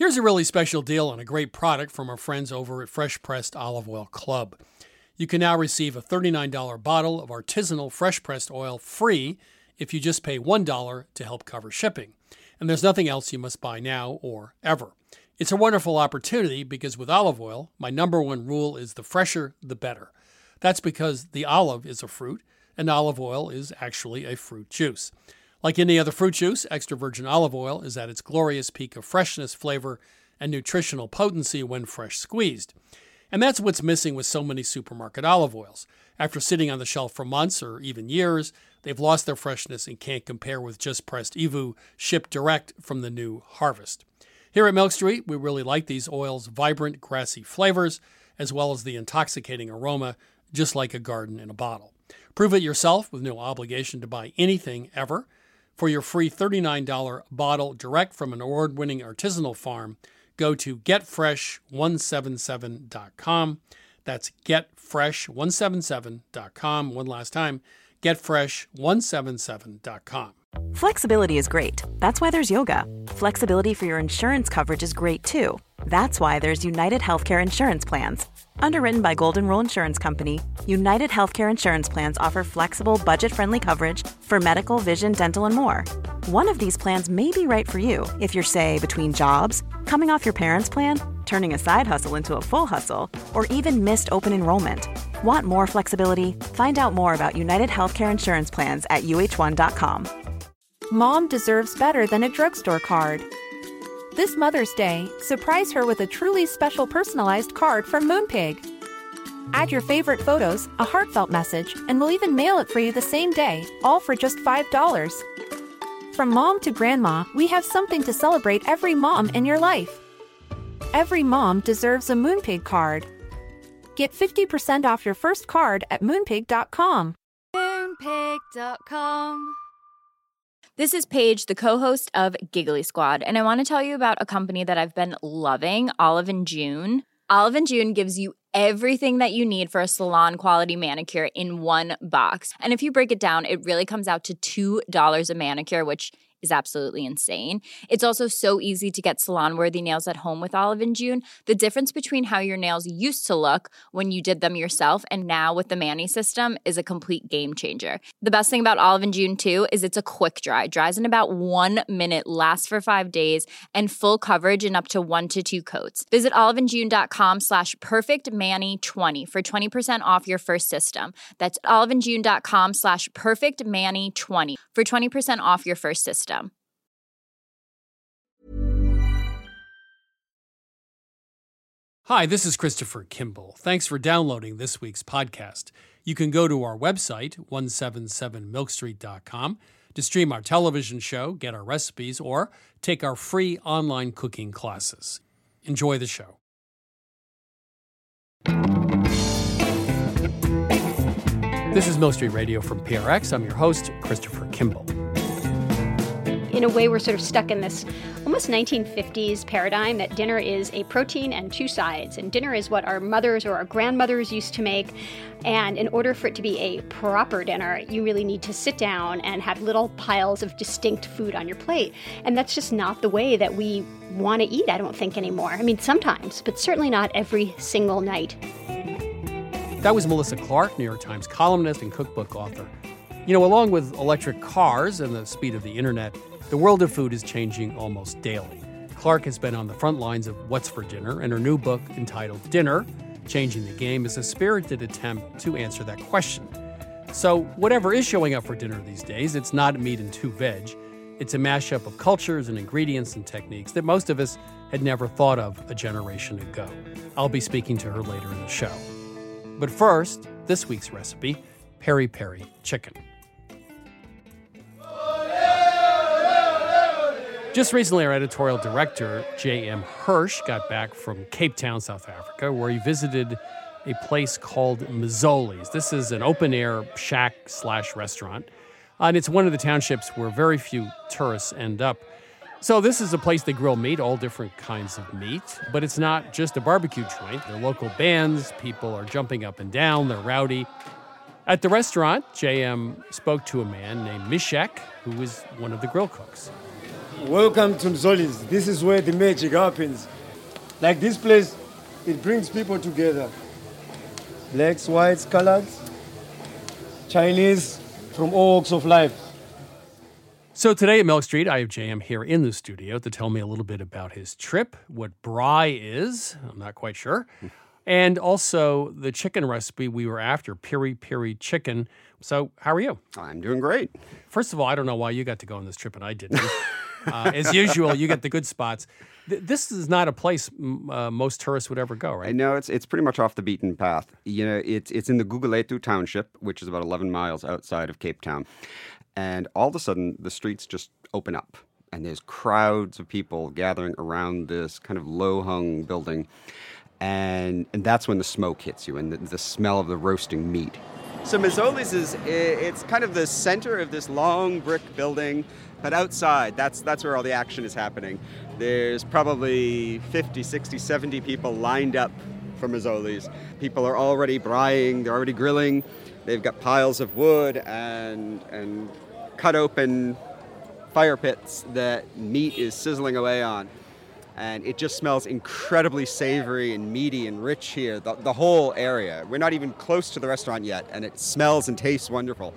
Here's a really special deal on a great product from our friends over at Fresh Pressed Olive Oil Club. You can now receive a $39 bottle of artisanal fresh pressed oil free if you just pay $1 to help cover shipping. And there's nothing else you must buy now or ever. It's a wonderful opportunity because with olive oil, my number one rule is the fresher, the better. That's because the olive is a fruit, and olive oil is actually a fruit juice. Like any other fruit juice, extra virgin olive oil is at its glorious peak of freshness, flavor, and nutritional potency when fresh squeezed. And that's what's missing with so many supermarket olive oils. After sitting on the shelf for months or even years, they've lost their freshness and can't compare with just pressed EVOO shipped direct from the new harvest. Here at Milk Street, we really like these oils' vibrant, grassy flavors, as well as the intoxicating aroma, just like a garden in a bottle. Prove it yourself with no obligation to buy anything ever. For your free $39 bottle direct from an award-winning artisanal farm, go to getfresh177.com. That's getfresh177.com. One last time, getfresh177.com. Flexibility is great. That's why there's yoga. Flexibility for your insurance coverage is great too. That's why there's United Healthcare Insurance Plans. Underwritten by Golden Rule Insurance Company, United Healthcare Insurance Plans offer flexible, budget-friendly coverage for medical, vision, dental, and more. One of these plans may be right for you if you're, say, between jobs, coming off your parents' plan, turning a side hustle into a full hustle, or even missed open enrollment. Want more flexibility? Find out more about United Healthcare Insurance Plans at uh1.com. Mom deserves better than a drugstore card. This Mother's Day, surprise her with a truly special personalized card from Moonpig. Add your favorite photos, a heartfelt message, and we'll even mail it for you the same day, all for just $5. From mom to grandma, we have something to celebrate every mom in your life. Every mom deserves a Moonpig card. Get 50% off your first card at moonpig.com. Moonpig.com. This is Paige, the co-host of Giggly Squad, and I want to tell you about a company that I've been loving, Olive & June. Olive & June gives you everything that you need for a salon-quality manicure in one box. And if you break it down, it really comes out to $2 a manicure, which is absolutely insane. It's also so easy to get salon-worthy nails at home with Olive & June. The difference between how your nails used to look when you did them yourself and now with the Mani system is a complete game changer. The best thing about Olive & June, too, is it's a quick dry. Dries in about 1 minute, lasts for 5 days, and full coverage in up to 1 to 2 coats. Visit oliveandjune.com/perfectmani20 for 20% off your first system. That's oliveandjune.com/perfectmani20 for 20% off your first system. Hi, this is Christopher Kimball. Thanks for downloading this week's podcast. You can go to our website, 177milkstreet.com, to stream our television show, get our recipes, or take our free online cooking classes. Enjoy the show. This is Milk Street Radio from PRX. I'm your host, Christopher Kimball. In a way, we're sort of stuck in this almost 1950s paradigm that dinner is a protein and 2 sides. And dinner is what our mothers or our grandmothers used to make. And in order for it to be a proper dinner, you really need to sit down and have little piles of distinct food on your plate. And that's just not the way that we want to eat, I don't think, anymore. I mean, sometimes, but certainly not every single night. That was Melissa Clark, New York Times columnist and cookbook author. You know, along with electric cars and the speed of the internet, the world of food is changing almost daily. Clark has been on the front lines of What's for Dinner, and her new book entitled Dinner, Changing the Game is a spirited attempt to answer that question. So whatever is showing up for dinner these days, it's not meat and 2 veg. It's a mashup of cultures and ingredients and techniques that most of us had never thought of a generation ago. I'll be speaking to her later in the show. But first, this week's recipe, peri-peri chicken. Just recently, our editorial director, J.M. Hirsch, got back from Cape Town, South Africa, where he visited a place called Mazzoli's. This is an open-air shack/restaurant, and it's one of the townships where very few tourists end up. So this is a place they grill meat, all different kinds of meat, but it's not just a barbecue joint. There are local bands, people are jumping up and down, they're rowdy. At the restaurant, J.M. spoke to a man named Mishek, who was one of the grill cooks. Welcome to Nzoli's. This is where the magic happens. Like this place, it brings people together. Blacks, whites, coloreds, Chinese, from all walks of life. So today at Milk Street, I have JM here in the studio to tell me a little bit about his trip, what braai is, I'm not quite sure, and also the chicken recipe we were after, piri piri chicken. So how are you? I'm doing great. First of all, I don't know why you got to go on this trip and I didn't. As usual, you get the good spots. This is not a place most tourists would ever go, right? I know it's pretty much off the beaten path. You know, it's in the Guguletu township, which is about 11 miles outside of Cape Town. And all of a sudden, the streets just open up. And there's crowds of people gathering around this kind of low-hung building. And that's when the smoke hits you and the smell of the roasting meat. So Mazzoli's it's kind of the center of this long brick building. But outside, that's where all the action is happening. There's probably 50, 60, 70 people lined up for Mazzoli's. People are already braaiing, they're already grilling. They've got piles of wood and cut open fire pits that meat is sizzling away on. And it just smells incredibly savory and meaty and rich here, the whole area. We're not even close to the restaurant yet, and it smells and tastes wonderful.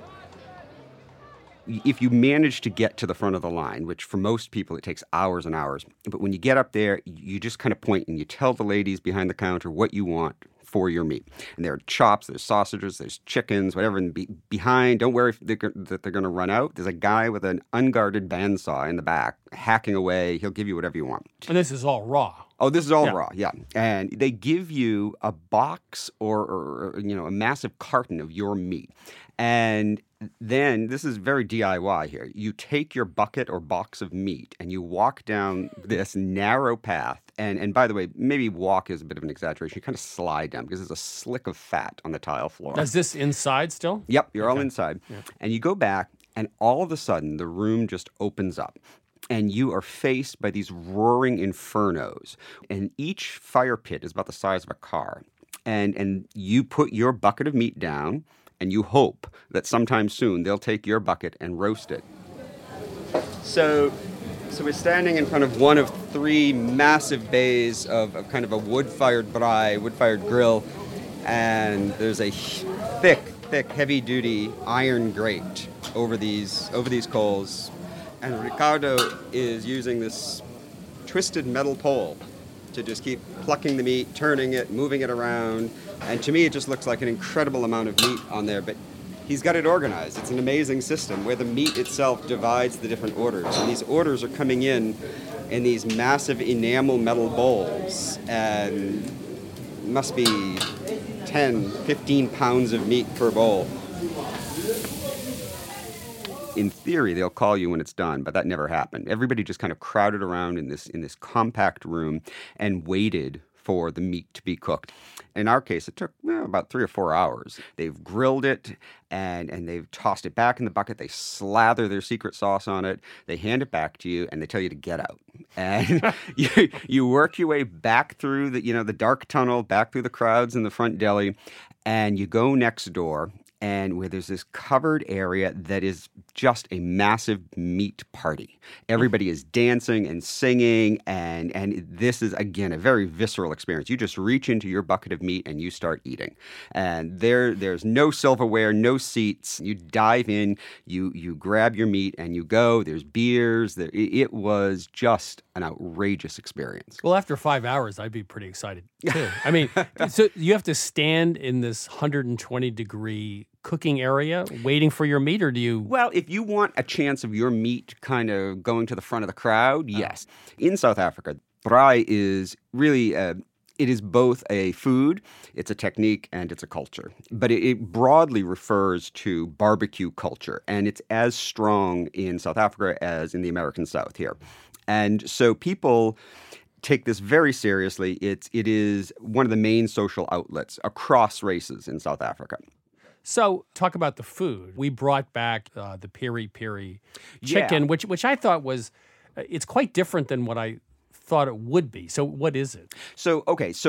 If you manage to get to the front of the line, which for most people it takes hours and hours, but when you get up there, you just kind of point and you tell the ladies behind the counter what you want for your meat. And there are chops, there's sausages, there's chickens, whatever. And behind, don't worry that they're going to run out. There's a guy with an unguarded bandsaw in the back hacking away. He'll give you whatever you want. And this is all raw. Oh, this is all raw, yeah. And they give you a box or a massive carton of your meat. And then, this is very DIY here, you take your bucket or box of meat and you walk down this narrow path. And by the way, maybe walk is a bit of an exaggeration. You kind of slide down because there's a slick of fat on the tile floor. Is this inside still? Yep, you're all inside. Yeah. And you go back and all of a sudden the room just opens up. And you are faced by these roaring infernos. And each fire pit is about the size of a car. And you put your bucket of meat down, and you hope that sometime soon they'll take your bucket and roast it. So we're standing in front of one of three massive bays of kind of a wood-fired braai, wood-fired grill. And there's a thick, heavy-duty iron grate over these coals. And Ricardo is using this twisted metal pole to just keep plucking the meat, turning it, moving it around. And to me, it just looks like an incredible amount of meat on there. But he's got it organized. It's an amazing system where the meat itself divides the different orders. And these orders are coming in these massive enamel metal bowls. And it must be 10, 15 pounds of meat per bowl. In theory, they'll call you when it's done, but that never happened. Everybody just kind of crowded around in this compact room and waited for the meat to be cooked. In our case, it took about 3 or 4 hours. They've grilled it and they've tossed it back in the bucket. They slather their secret sauce on it. They hand it back to you and they tell you to get out. And you work your way back through the dark tunnel, back through the crowds in the front deli, and you go next door. And where there's this covered area that is just a massive meat party. Everybody is dancing and singing, and this is, again, a very visceral experience. You just reach into your bucket of meat and you start eating. And there's no silverware, no seats. You dive in, you grab your meat, and you go. There's beers. It was just an outrageous experience. Well, after 5 hours, I'd be pretty excited, too. I mean, so you have to stand in this 120-degree cooking area waiting for your meat, or do you... Well, if you want a chance of your meat kind of going to the front of the crowd, yes. In South Africa, braai is really... it is both a food, it's a technique, and it's a culture. But it broadly refers to barbecue culture, and it's as strong in South Africa as in the American South here. And so people take this very seriously. It is one of the main social outlets across races in South Africa. So talk about the food. We brought back the piri piri chicken, which I thought was, it's quite different than what I thought it would be. So what is it? So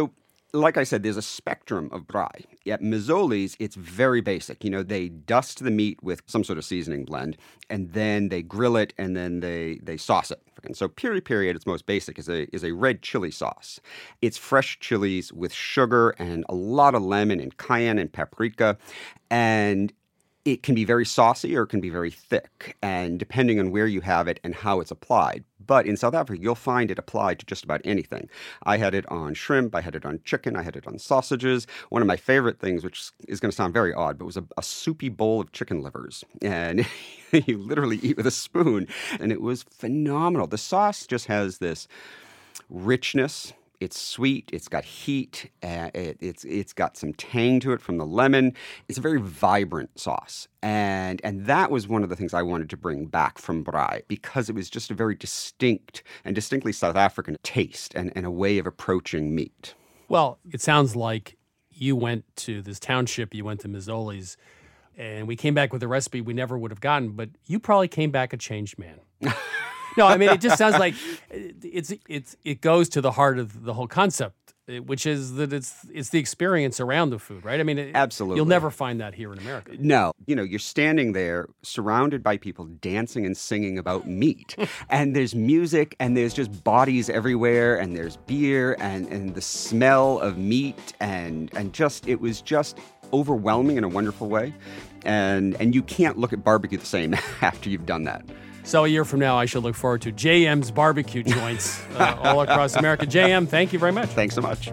like I said, there's a spectrum of braai. At Mazzoli's, it's very basic. You know, they dust the meat with some sort of seasoning blend, and then they grill it, and then they sauce it. And so piri piri at its most basic is a red chili sauce. It's fresh chilies with sugar and a lot of lemon and cayenne and paprika, and it can be very saucy or it can be very thick, and depending on where you have it and how it's applied. But in South Africa, you'll find it applied to just about anything. I had it on shrimp, I had it on chicken, I had it on sausages. One of my favorite things, which is going to sound very odd, but was a soupy bowl of chicken livers. And you literally eat with a spoon, and it was phenomenal. The sauce just has this richness. It's sweet. It's got heat. It's got some tang to it from the lemon. It's a very vibrant sauce, and that was one of the things I wanted to bring back from braai, because it was just a very distinct and distinctly South African taste and a way of approaching meat. Well, it sounds like you went to this township, you went to Mazzoli's, and we came back with a recipe we never would have gotten, but you probably came back a changed man. No, I mean, it just sounds like it goes to the heart of the whole concept, which is that it's the experience around the food, right? I mean, absolutely. You'll never find that here in America. No. You know, you're standing there surrounded by people dancing and singing about meat. And there's music, and there's just bodies everywhere, and there's beer, and the smell of meat, and it was just overwhelming in a wonderful way. And you can't look at barbecue the same after you've done that. So a year from now, I shall look forward to JM's barbecue joints all across America. JM, thank you very much. Thanks so much.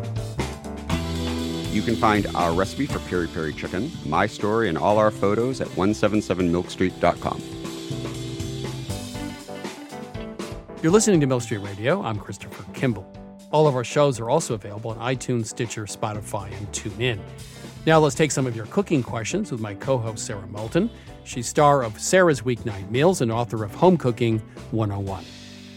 You can find our recipe for piri piri chicken, my story, and all our photos at 177milkstreet.com. You're listening to Milk Street Radio. I'm Christopher Kimball. All of our shows are also available on iTunes, Stitcher, Spotify, and TuneIn. Now let's take some of your cooking questions with my co-host, Sarah Moulton. She's star of Sarah's Weeknight Meals and author of Home Cooking 101.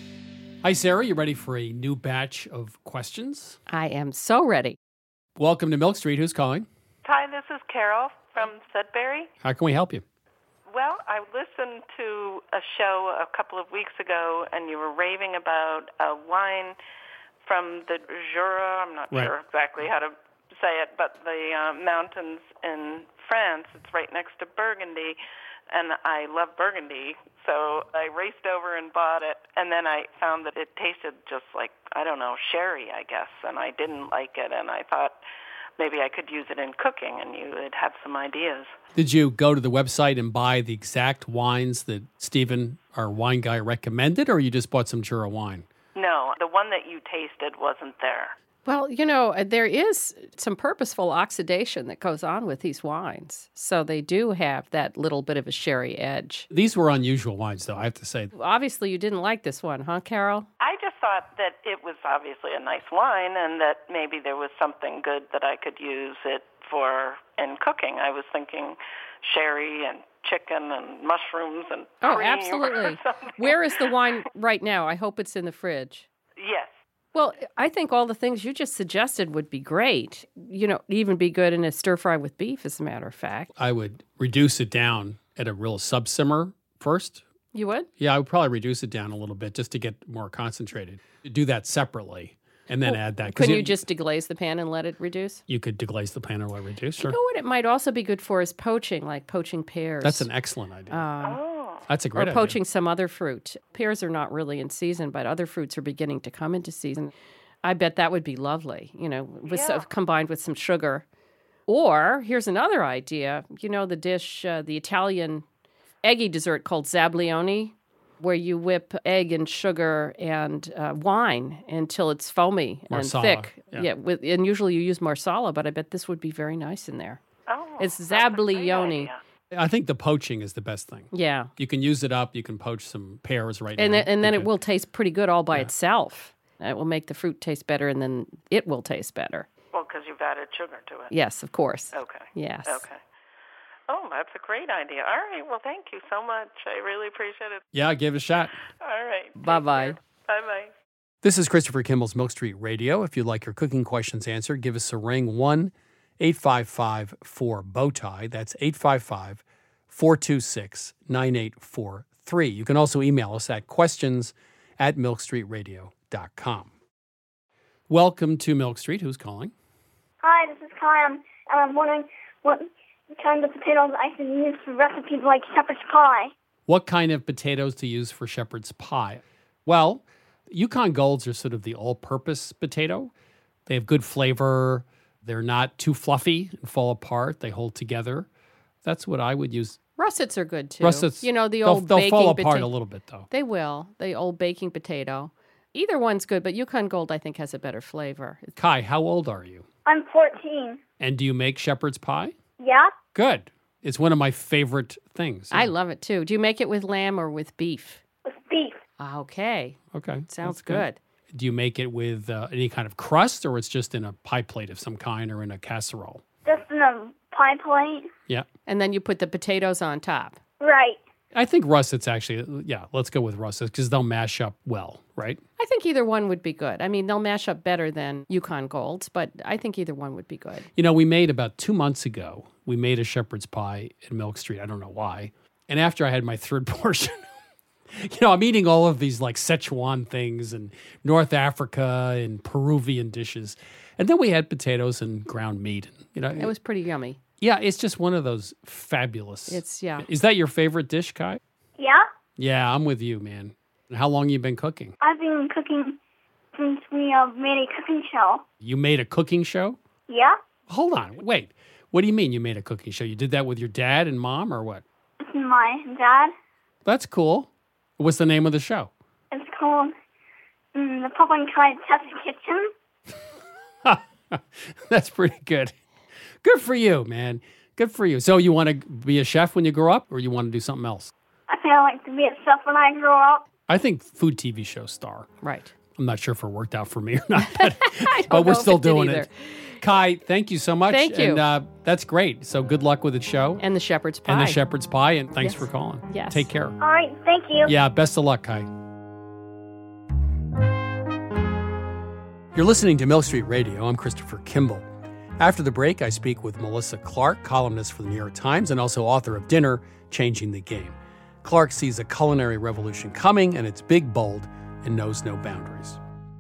Hi, Sarah. You ready for a new batch of questions? I am so ready. Welcome to Milk Street. Who's calling? Hi, this is Carol from Sudbury. How can we help you? Well, I listened to a show a couple of weeks ago, and you were raving about a wine from the Jura. I'm not sure exactly how to say it, but the mountains in France. It's right next to Burgundy, and I love Burgundy, so I raced over and bought it, and then I found that it tasted just like, I don't know, sherry, I guess, and I didn't like it, and I thought maybe I could use it in cooking, and you would have some ideas. Did you go to the website and buy the exact wines that Stephen, our wine guy, recommended, or you just bought some Jura wine? No, the one that you tasted wasn't there. Well, you know, there is some purposeful oxidation that goes on with these wines. So they do have that little bit of a sherry edge. These were unusual wines, though, I have to say. Obviously, you didn't like this one, huh, Carol? I just thought that it was obviously a nice wine and that maybe there was something good that I could use it for in cooking. I was thinking sherry and chicken and mushrooms and cream. Oh, absolutely. Where is the wine right now? I hope it's in the fridge. Yes. Well, I think all the things you just suggested would be great. You know, even be good in a stir fry with beef, as a matter of fact. I would reduce it down at a real sub-simmer first. You would? Yeah, I would probably reduce it down a little bit just to get more concentrated. Do that separately and then add that. Couldn't you just deglaze the pan and let it reduce? You could deglaze the pan and let it reduce, sure. You know what it might also be good for is poaching, like poaching pears. That's an excellent idea. That's a great idea. Or poaching some other fruit. Pears are not really in season, but other fruits are beginning to come into season. I bet that would be lovely, you know, combined with some sugar. Or, here's another idea. You know the dish, the Italian eggy dessert called zabaione, where you whip egg and sugar and wine until it's foamy Marsala, and thick. Yeah, and usually you use Marsala, but I bet this would be very nice in there. Oh, it's zabaione. I think the poaching is the best thing. Yeah. You can use it up. You can poach some pears now. And then it will taste pretty good all by itself. It will make the fruit taste better, and then it will taste better. Well, because you've added sugar to it. Yes, of course. Okay. Yes. Okay. Oh, that's a great idea. All right. Well, thank you so much. I really appreciate it. Yeah, give it a shot. All right. Bye-bye. Bye-bye. This is Christopher Kimball's Milk Street Radio. If you'd like your cooking questions answered, give us a ring, 1-855-4-BOWTIE. That's 855-426-9843. You can also email us at questions@milkstreetradio.com. Welcome to Milk Street. Who's calling? Hi, this is Kai. I'm wondering what kind of potatoes I can use for recipes like shepherd's pie. What kind of potatoes to use for shepherd's pie? Well, Yukon Golds are sort of the all-purpose potato. They have good flavor. They're not too fluffy and fall apart. They hold together. That's what I would use. Russets are good, too. Russets, the old they'll baking fall apart a little bit, though. They will. The old baking potato. Either one's good, but Yukon Gold, I think, has a better flavor. Kai, how old are you? I'm 14. And do you make shepherd's pie? Yeah? Good. It's one of my favorite things. I love it, too. Do you make it with lamb or with beef? With beef. Okay. Sounds good. Do you make it with any kind of crust, or it's just in a pie plate of some kind or in a casserole? Just in a pie plate. Yeah. And then you put the potatoes on top. Right. I think russets actually, let's go with russets because they'll mash up well, right? I think either one would be good. I mean, they'll mash up better than Yukon Golds, but I think either one would be good. You know, we made about 2 months ago, we made a shepherd's pie in Milk Street. I don't know why. And after I had my third portion, I'm eating all of these like Szechuan things and North Africa and Peruvian dishes. And then we had potatoes and ground meat. It was pretty yummy. Yeah, it's just one of those fabulous. Yeah. Is that your favorite dish, Kai? Yeah? Yeah, I'm with you, man. How long you been cooking? I've been cooking since we made a cooking show. You made a cooking show? Yeah? Hold on, wait. What do you mean you made a cooking show? You did that with your dad and mom or what? It's my dad. That's cool. What's the name of the show? It's called the Papa and Kai Test Kitchen. That's pretty good. Good for you, man. Good for you. So you want to be a chef when you grow up, or you want to do something else? I think I'd like to be a chef when I grow up. I think food TV show star. Right. I'm not sure if it worked out for me or not, but we're still doing it. Kai, thank you so much. Thank you. And that's great. So good luck with the show. And the shepherd's pie. And thanks for calling. Yes. Take care. All right, thank you. Yeah, best of luck, Kai. You're listening to Milk Street Radio. I'm Christopher Kimball. After the break, I speak with Melissa Clark, columnist for the New York Times and also author of Dinner, Changing the Game. Clark sees a culinary revolution coming, and it's big, bold, and knows no boundaries.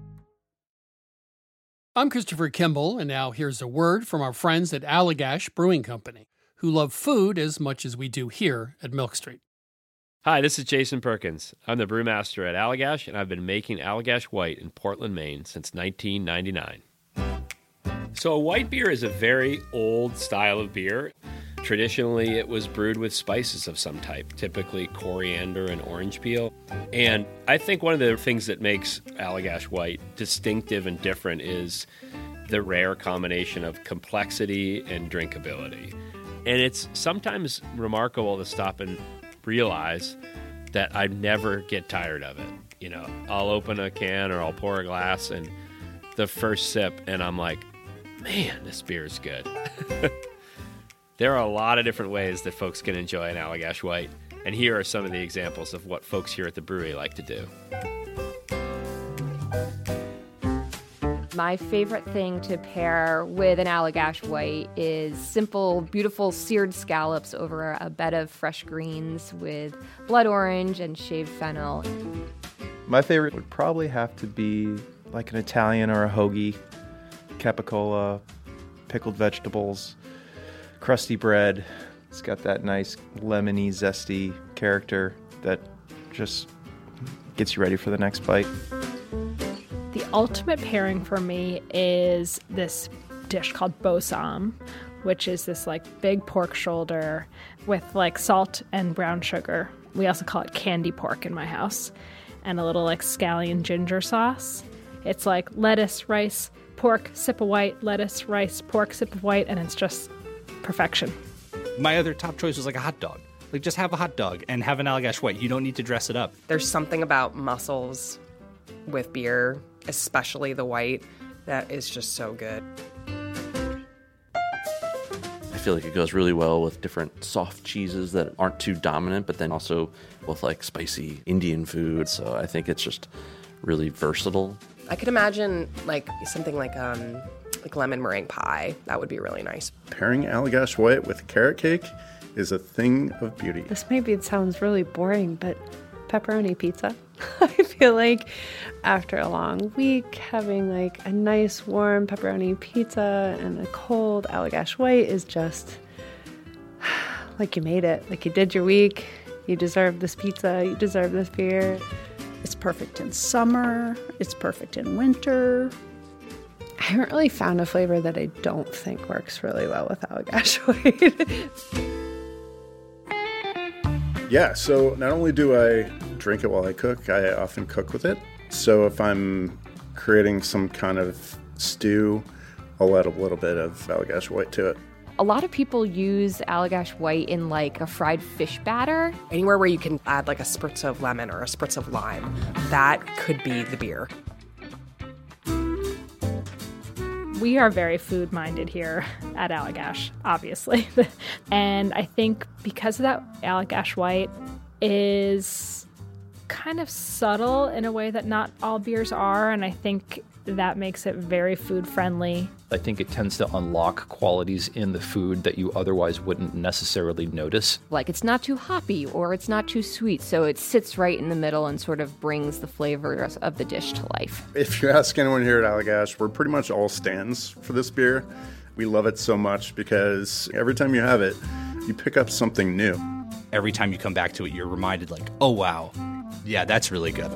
I'm Christopher Kimball, and now here's a word from our friends at Allagash Brewing Company, who love food as much as we do here at Milk Street. Hi, this is Jason Perkins. I'm the brewmaster at Allagash, and I've been making Allagash White in Portland, Maine since 1999. So a white beer is a very old style of beer. Traditionally, it was brewed with spices of some type, typically coriander and orange peel. And I think one of the things that makes Allagash White distinctive and different is the rare combination of complexity and drinkability. And it's sometimes remarkable to stop and realize that I never get tired of it. I'll open a can or I'll pour a glass, and the first sip, and I'm like, man, this beer is good. There are a lot of different ways that folks can enjoy an Allagash White, and here are some of the examples of what folks here at the brewery like to do. My favorite thing to pair with an Allagash White is simple, beautiful seared scallops over a bed of fresh greens with blood orange and shaved fennel. My favorite would probably have to be like an Italian or a hoagie, capicola, pickled vegetables, crusty bread. It's got that nice lemony, zesty character that just gets you ready for the next bite. The ultimate pairing for me is this dish called bosam, which is this big pork shoulder with salt and brown sugar. We also call it candy pork in my house, and a little scallion ginger sauce. It's lettuce, rice, pork, sip of white, lettuce, rice, pork, sip of white, and it's just perfection. My other top choice was a hot dog. Just have a hot dog and have an Allagash White. You don't need to dress it up. There's something about mussels with beer, especially the white, that is just so good. I feel like it goes really well with different soft cheeses that aren't too dominant, but then also with spicy Indian food. So I think it's just really versatile. I could imagine something like lemon meringue pie. That would be really nice. Pairing Allagash White with carrot cake is a thing of beauty. This maybe it sounds really boring, but pepperoni pizza. I feel like after a long week, having like a nice warm pepperoni pizza and a cold Allagash White is just like you made it. Like you did your week. You deserve this pizza. You deserve this beer. It's perfect in summer. It's perfect in winter. I haven't really found a flavor that I don't think works really well with Allagash White. Yeah, so not only do I drink it while I cook, I often cook with it. So if I'm creating some kind of stew, I'll add a little bit of Allagash White to it. A lot of people use Allagash White in like a fried fish batter. Anywhere where you can add like a spritz of lemon or a spritz of lime, that could be the beer. We are very food-minded here at Allagash, obviously. And I think because of that, Allagash White is kind of subtle in a way that not all beers are, and I think that makes it very food-friendly. I think it tends to unlock qualities in the food that you otherwise wouldn't necessarily notice. Like it's not too hoppy or it's not too sweet, so it sits right in the middle and sort of brings the flavors of the dish to life. If you ask anyone here at Allagash, we're pretty much all stands for this beer. We love it so much because every time you have it, you pick up something new. Every time you come back to it, you're reminded like, oh wow, yeah, that's really good.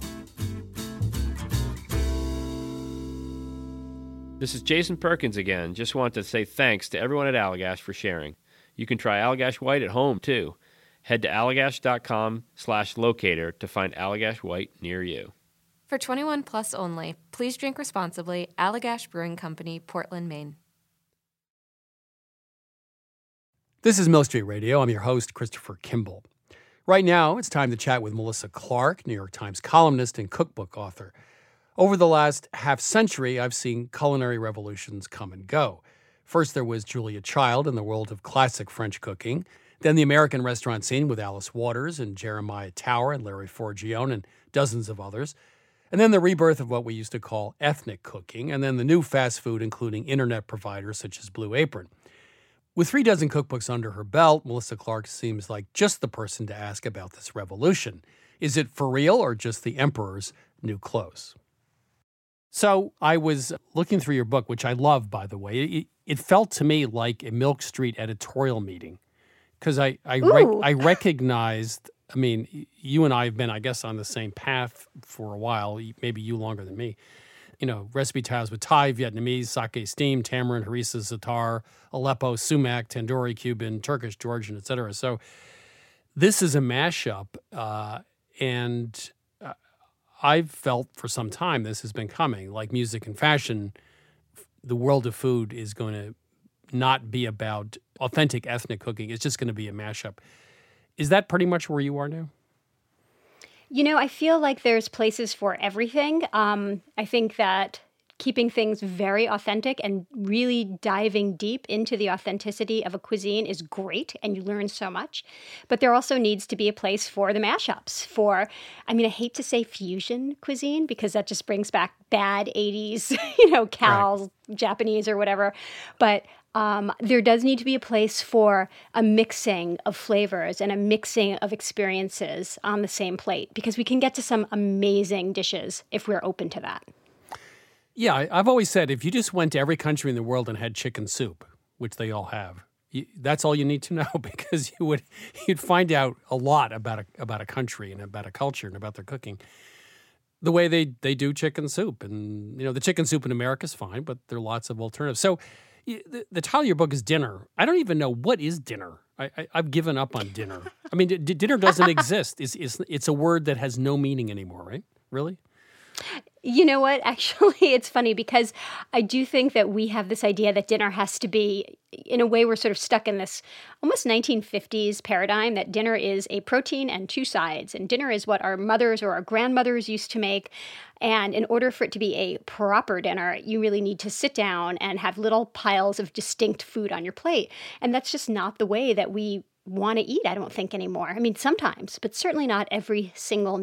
This is Jason Perkins again. Just want to say thanks to everyone at Allagash for sharing. You can try Allagash White at home, too. Head to allagash.com/locator to find Allagash White near you. For 21 plus only, please drink responsibly. Allagash Brewing Company, Portland, Maine. This is Mill Street Radio. I'm your host, Christopher Kimball. Right now, it's time to chat with Melissa Clark, New York Times columnist and cookbook author. Over the last half-century, I've seen culinary revolutions come and go. First, there was Julia Child in the world of classic French cooking. Then the American restaurant scene with Alice Waters and Jeremiah Tower and Larry Forgione and dozens of others. And then the rebirth of what we used to call ethnic cooking. And then the new fast food, including internet providers such as Blue Apron. With 36 cookbooks under her belt, Melissa Clark seems like just the person to ask about this revolution. Is it for real or just the emperor's new clothes? So I was looking through your book, which I love, by the way. It felt to me like a Milk Street editorial meeting because I recognized, I mean, you and I have been, I guess, on the same path for a while, maybe you longer than me. You know, recipe tiles with Thai, Vietnamese, sake steamed, tamarind, harissa, za'atar, Aleppo, sumac, tandoori, Cuban, Turkish, Georgian, etc. So this is a mashup, and I've felt for some time this has been coming. Like music and fashion, the world of food is going to not be about authentic ethnic cooking. It's just going to be a mashup. Is that pretty much where you are now? You know, I feel like there's places for everything. I think that keeping things very authentic and really diving deep into the authenticity of a cuisine is great, and you learn so much. But there also needs to be a place for the mashups, I hate to say fusion cuisine because that just brings back bad 80s, Cal's, right. Japanese or whatever. But there does need to be a place for a mixing of flavors and a mixing of experiences on the same plate because we can get to some amazing dishes if we're open to that. Yeah, I've always said if you just went to every country in the world and had chicken soup, which they all have, that's all you need to know because you'd find out a lot about a country and about a culture and about their cooking. The way they do chicken soup. And, the chicken soup in America is fine, but there are lots of alternatives. So the title of your book is dinner. I don't even know what is dinner. I've given up on dinner. I mean, dinner doesn't exist. It's a word that has no meaning anymore, right? Really? You know what? Actually, it's funny because I do think that we have this idea that dinner has to be, in a way, we're sort of stuck in this almost 1950s paradigm that dinner is a protein and two sides. And dinner is what our mothers or our grandmothers used to make. And in order for it to be a proper dinner, you really need to sit down and have little piles of distinct food on your plate. And that's just not the way that we want to eat, I don't think, anymore. I mean, sometimes, but certainly not every single night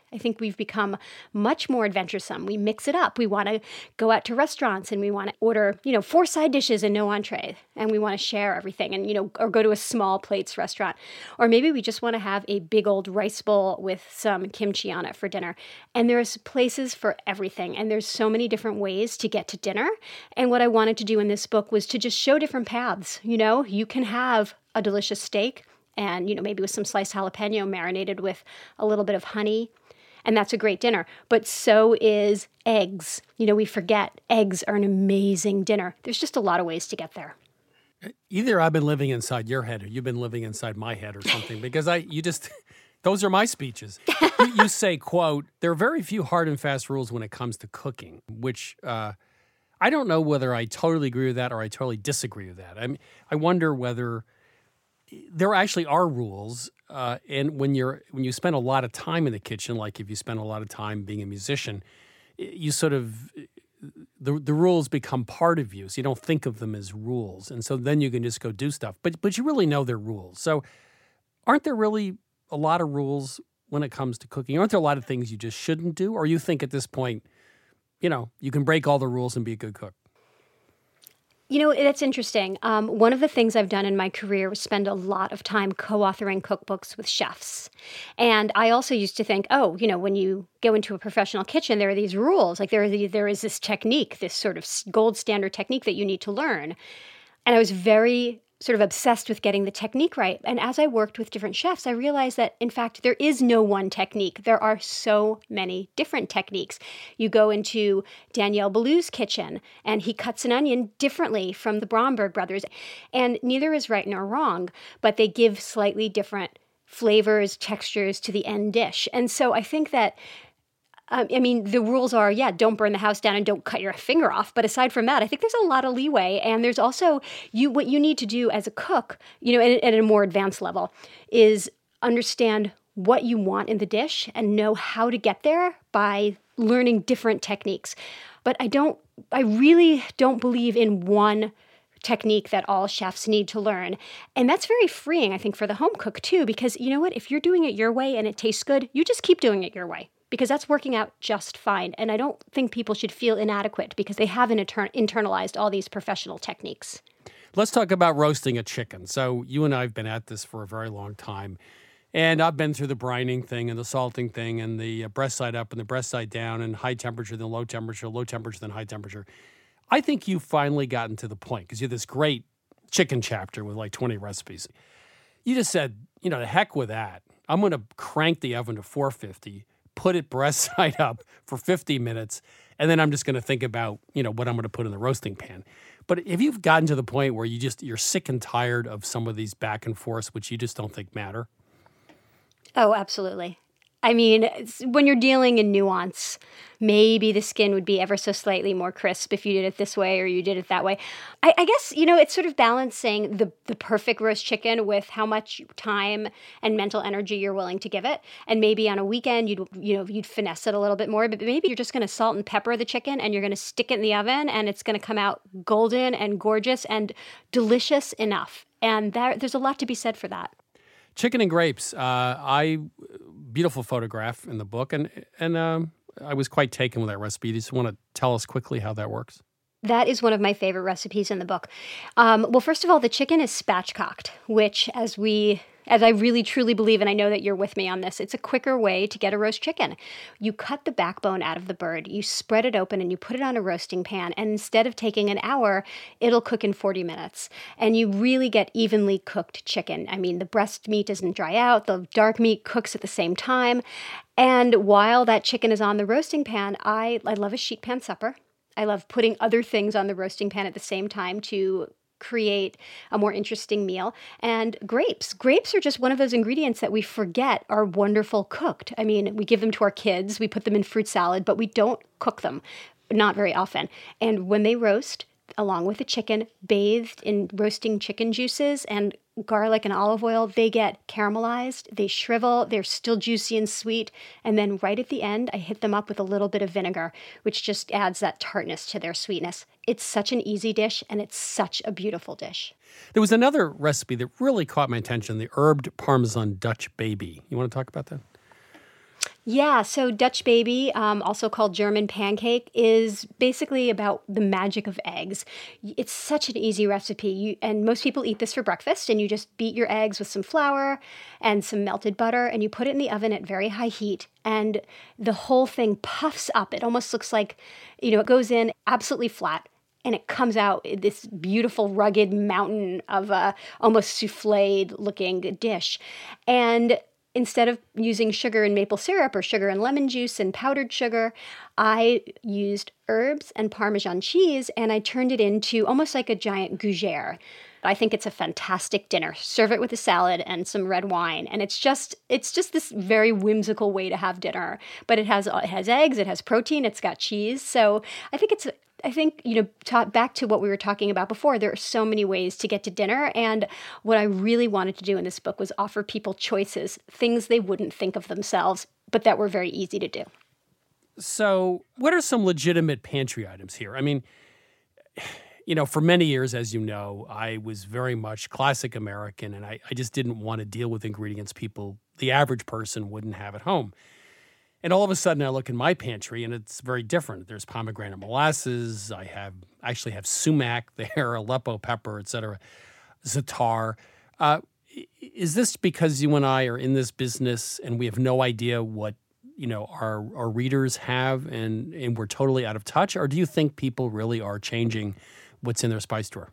I think we've become much more adventuresome. We mix it up. We want to go out to restaurants and we want to order, 4 side dishes and no entree. And we want to share everything and, or go to a small plates restaurant. Or maybe we just want to have a big old rice bowl with some kimchi on it for dinner. And there's places for everything. And there's so many different ways to get to dinner. And what I wanted to do in this book was to just show different paths. You can have a delicious steak and, maybe with some sliced jalapeno marinated with a little bit of honey. And that's a great dinner. But so is eggs. We forget eggs are an amazing dinner. There's just a lot of ways to get there. Either I've been living inside your head or you've been living inside my head or something, because those are my speeches. You say, quote, there are very few hard and fast rules when it comes to cooking, which I don't know whether I totally agree with that or I totally disagree with that. I wonder whether there actually are rules. And when you spend a lot of time in the kitchen, like if you spend a lot of time being a musician, you sort of, the rules become part of you. So you don't think of them as rules. And so then you can just go do stuff. But you really know they're rules. So aren't there really a lot of rules when it comes to cooking? Aren't there a lot of things you just shouldn't do? Or you think at this point, you can break all the rules and be a good cook? It's interesting. One of the things I've done in my career was spend a lot of time co-authoring cookbooks with chefs. And I also used to think, when you go into a professional kitchen, there are these rules. Like there is this technique, this sort of gold standard technique that you need to learn. And I was very sort of obsessed with getting the technique right. And as I worked with different chefs, I realized that, in fact, there is no one technique. There are so many different techniques. You go into Daniel Boulud's kitchen, and he cuts an onion differently from the Bromberg brothers. And neither is right nor wrong, but they give slightly different flavors, textures to the end dish. And so I think that the rules are, don't burn the house down and don't cut your finger off. But aside from that, I think there's a lot of leeway. And there's also what you need to do as a cook, at a more advanced level, is understand what you want in the dish and know how to get there by learning different techniques. But I really don't believe in one technique that all chefs need to learn. And that's very freeing, I think, for the home cook too, because you know what? If you're doing it your way and it tastes good, you just keep doing it your way, because that's working out just fine. And I don't think people should feel inadequate because they haven't internalized all these professional techniques. Let's talk about roasting a chicken. So you and I have been at this for a very long time. And I've been through the brining thing and the salting thing and the breast side up and the breast side down and high temperature, then low temperature then high temperature. I think you've finally gotten to the point, because you have this great chicken chapter with like 20 recipes. You just said, the heck with that. I'm going to crank the oven to 450, put it breast side up for 50 minutes, and then I'm just going to think about, what I'm going to put in the roasting pan. But if you've gotten to the point where you're sick and tired of some of these back and forths, which you just don't think matter? Oh, absolutely. When you're dealing in nuance, maybe the skin would be ever so slightly more crisp if you did it this way or you did it that way. I guess, it's sort of balancing the perfect roast chicken with how much time and mental energy you're willing to give it. And maybe on a weekend, you'd finesse it a little bit more, but maybe you're just going to salt and pepper the chicken and you're going to stick it in the oven and it's going to come out golden and gorgeous and delicious enough. And there's a lot to be said for that. Chicken and grapes. Beautiful photograph in the book, and I was quite taken with that recipe. You just want to tell us quickly how that works? That is one of my favorite recipes in the book. Well, first of all, the chicken is spatchcocked, which as I really truly believe, and I know that you're with me on this, it's a quicker way to get a roast chicken. You cut the backbone out of the bird, you spread it open, and you put it on a roasting pan, and instead of taking an hour, it'll cook in 40 minutes. And you really get evenly cooked chicken. The breast meat doesn't dry out, the dark meat cooks at the same time. And while that chicken is on the roasting pan, I love a sheet pan supper. I love putting other things on the roasting pan at the same time to create a more interesting meal. And grapes. Grapes are just one of those ingredients that we forget are wonderful cooked. We give them to our kids, we put them in fruit salad, but we don't cook them, not very often. And when they roast, along with the chicken, bathed in roasting chicken juices and garlic and olive oil, they get caramelized, they shrivel, they're still juicy and sweet, and then right at the end, I hit them up with a little bit of vinegar, which just adds that tartness to their sweetness. It's such an easy dish, and it's such a beautiful dish. There was another recipe that really caught my attention, the herbed Parmesan Dutch baby. You want to talk about that? Yeah, so Dutch Baby, also called German pancake, is basically about the magic of eggs. It's such an easy recipe, and most people eat this for breakfast, and you just beat your eggs with some flour and some melted butter, and you put it in the oven at very high heat, and the whole thing puffs up. It almost looks like, it goes in absolutely flat, and it comes out this beautiful, rugged mountain of a almost soufflé looking dish. And instead of using sugar and maple syrup or sugar and lemon juice and powdered sugar, I used herbs and Parmesan cheese, and I turned it into almost like a giant gougere. I think it's a fantastic dinner. Serve it with a salad and some red wine, and it's just this very whimsical way to have dinner. But it has eggs, it has protein, it's got cheese. So I think, back to what we were talking about before, there are so many ways to get to dinner. And what I really wanted to do in this book was offer people choices, things they wouldn't think of themselves, but that were very easy to do. So what are some legitimate pantry items here? I mean, for many years, as you know, I was very much classic American, and I just didn't want to deal with ingredients the average person wouldn't have at home. And all of a sudden, I look in my pantry, and it's very different. There's pomegranate molasses. I actually have sumac there, Aleppo pepper, etc., za'atar. Is this because you and I are in this business and we have no idea what our readers have, and we're totally out of touch? Or do you think people really are changing what's in their spice drawer?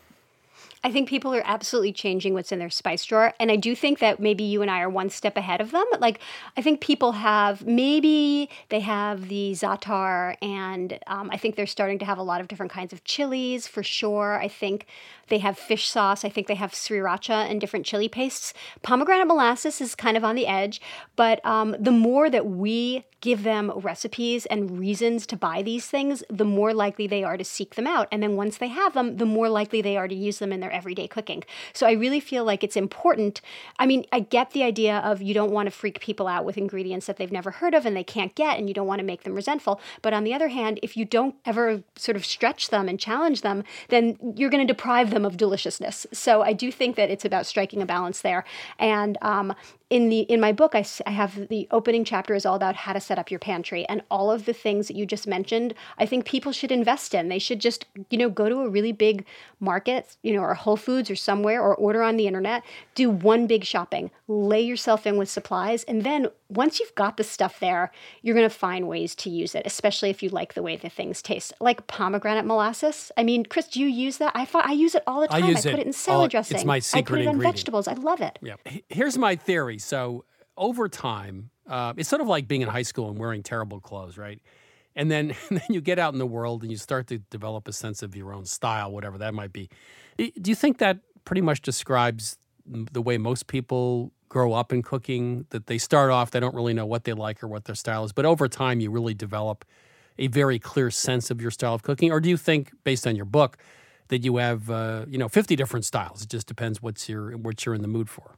I think people are absolutely changing what's in their spice drawer. And I do think that maybe you and I are one step ahead of them. Like, I think people maybe they have the za'atar, and I think they're starting to have a lot of different kinds of chilies for sure. I think they have fish sauce. I think they have sriracha and different chili pastes. Pomegranate molasses is kind of on the edge, but the more that we give them recipes and reasons to buy these things, the more likely they are to seek them out. And then once they have them, the more likely they are to use them in their everyday cooking. So I really feel like it's important. I mean, I get the idea of you don't want to freak people out with ingredients that they've never heard of and they can't get, and you don't want to make them resentful. But on the other hand, if you don't ever sort of stretch them and challenge them, then you're going to deprive them of deliciousness. So I do think that it's about striking a balance there. And in my book, I have the opening chapter is all about how to set up your pantry, and all of the things that you just mentioned, I think people should invest in. They should just, go to a really big market, or Whole Foods or somewhere, or order on the internet, do one big shopping, lay yourself in with supplies, and then once you've got the stuff there, you're going to find ways to use it, especially if you like the way the things taste. Like pomegranate molasses. I mean, Chris, do you use that? I use it all the time. I put it in salad dressing. It's my secret ingredient. I put it on vegetables. I love it. Yeah. Here's my theory. So over time, it's sort of like being in high school and wearing terrible clothes, right? And then you get out in the world and you start to develop a sense of your own style, whatever that might be. Do you think that pretty much describes the way most people grow up in cooking, that they start off, they don't really know what they like or what their style is, but over time you really develop a very clear sense of your style of cooking? Or do you think, based on your book, that you have 50 different styles? It just depends what you're in the mood for.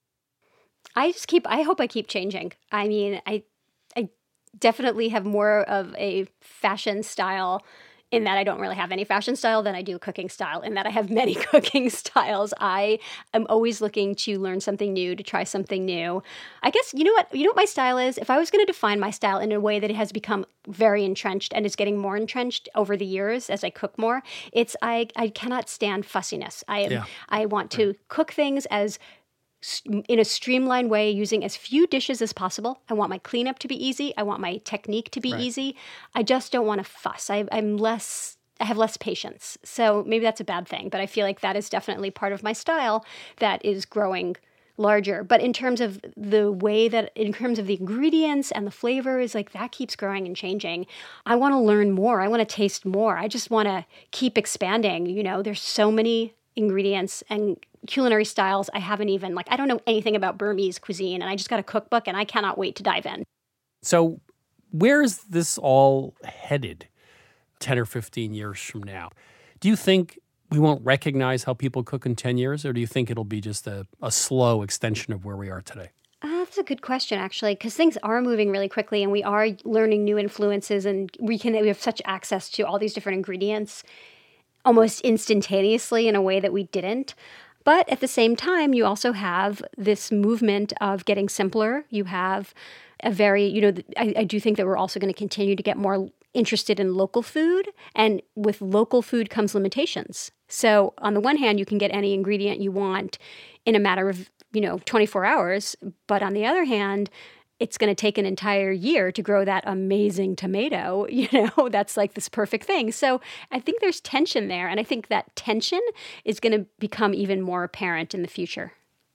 I hope I keep changing. I mean, I definitely have more of a fashion style, in that I don't really have any fashion style, than I do cooking style, in that I have many cooking styles. I am always looking to learn something new, to try something new. I guess, you know what my style is? If I was going to define my style in a way that it has become very entrenched and is getting more entrenched over the years as I cook more, it's I cannot stand fussiness. I want to cook things in a streamlined way, using as few dishes as possible. I want my cleanup to be easy. I want my technique to be easy. I just don't want to fuss. I have less patience. So maybe that's a bad thing, but I feel like that is definitely part of my style that is growing larger. But in terms of the ingredients and the flavors, like, that keeps growing and changing. I want to learn more. I want to taste more. I just want to keep expanding. There's so many ingredients and culinary styles I haven't even, I don't know anything about Burmese cuisine, and I just got a cookbook and I cannot wait to dive in. So where is this all headed 10 or 15 years from now? Do you think we won't recognize how people cook in 10 years, or do you think it'll be just a slow extension of where we are today? That's a good question, actually, because things are moving really quickly, and we are learning new influences, and we have such access to all these different ingredients almost instantaneously in a way that we didn't. But at the same time, you also have this movement of getting simpler. You have a very, I do think that we're also going to continue to get more interested in local food. And with local food comes limitations. So on the one hand, you can get any ingredient you want in a matter of, 24 hours. But on the other hand, it's going to take an entire year to grow that amazing tomato, that's like this perfect thing. So I think there's tension there. And I think that tension is going to become even more apparent in the future.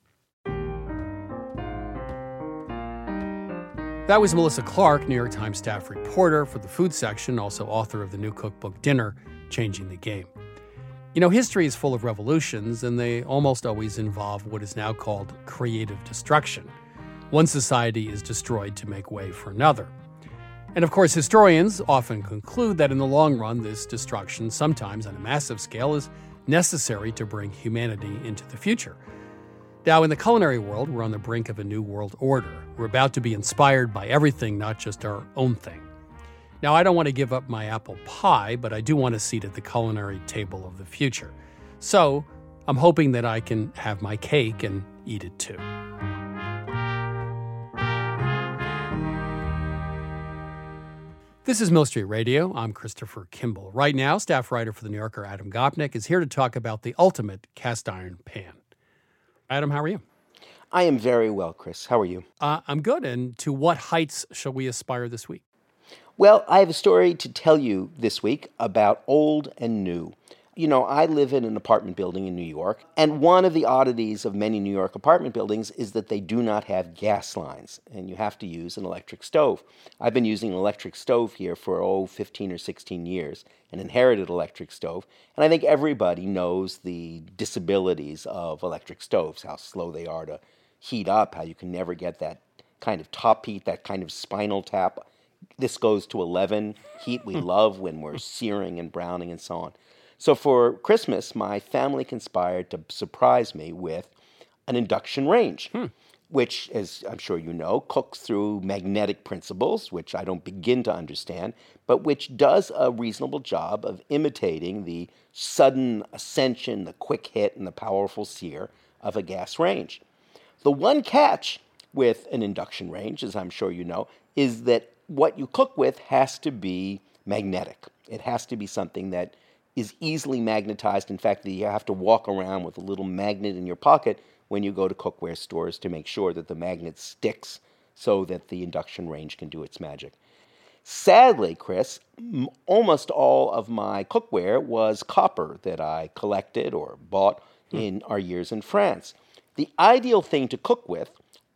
That was Melissa Clark, New York Times staff reporter for the food section, also author of the new cookbook Dinner, Changing the Game. History is full of revolutions, and they almost always involve what is now called creative destruction. One society is destroyed to make way for another. And of course, historians often conclude that in the long run, this destruction, sometimes on a massive scale, is necessary to bring humanity into the future. Now, in the culinary world, we're on the brink of a new world order. We're about to be inspired by everything, not just our own thing. Now, I don't want to give up my apple pie, but I do want a seat at the culinary table of the future. So, I'm hoping that I can have my cake and eat it too. This is Mill Street Radio. I'm Christopher Kimball. Right now, staff writer for The New Yorker, Adam Gopnik, is here to talk about the ultimate cast iron pan. Adam, how are you? I am very well, Chris. How are you? I'm good. And to what heights shall we aspire this week? Well, I have a story to tell you this week about old and new. I live in an apartment building in New York, and one of the oddities of many New York apartment buildings is that they do not have gas lines, and you have to use an electric stove. I've been using an electric stove here for, 15 or 16 years, an inherited electric stove, and I think everybody knows the disabilities of electric stoves, how slow they are to heat up, how you can never get that kind of top heat, that kind of spinal tap. This goes to 11, heat we love when we're searing and browning and so on. So for Christmas, my family conspired to surprise me with an induction range, which, as I'm sure you know, cooks through magnetic principles, which I don't begin to understand, but which does a reasonable job of imitating the sudden ascension, the quick hit, and the powerful sear of a gas range. The one catch with an induction range, as I'm sure you know, is that what you cook with has to be magnetic. It has to be something that is easily magnetized. In fact, you have to walk around with a little magnet in your pocket when you go to cookware stores to make sure that the magnet sticks so that the induction range can do its magic. Sadly, Chris, almost all of my cookware was copper that I collected or bought in our years in France. The ideal thing to cook with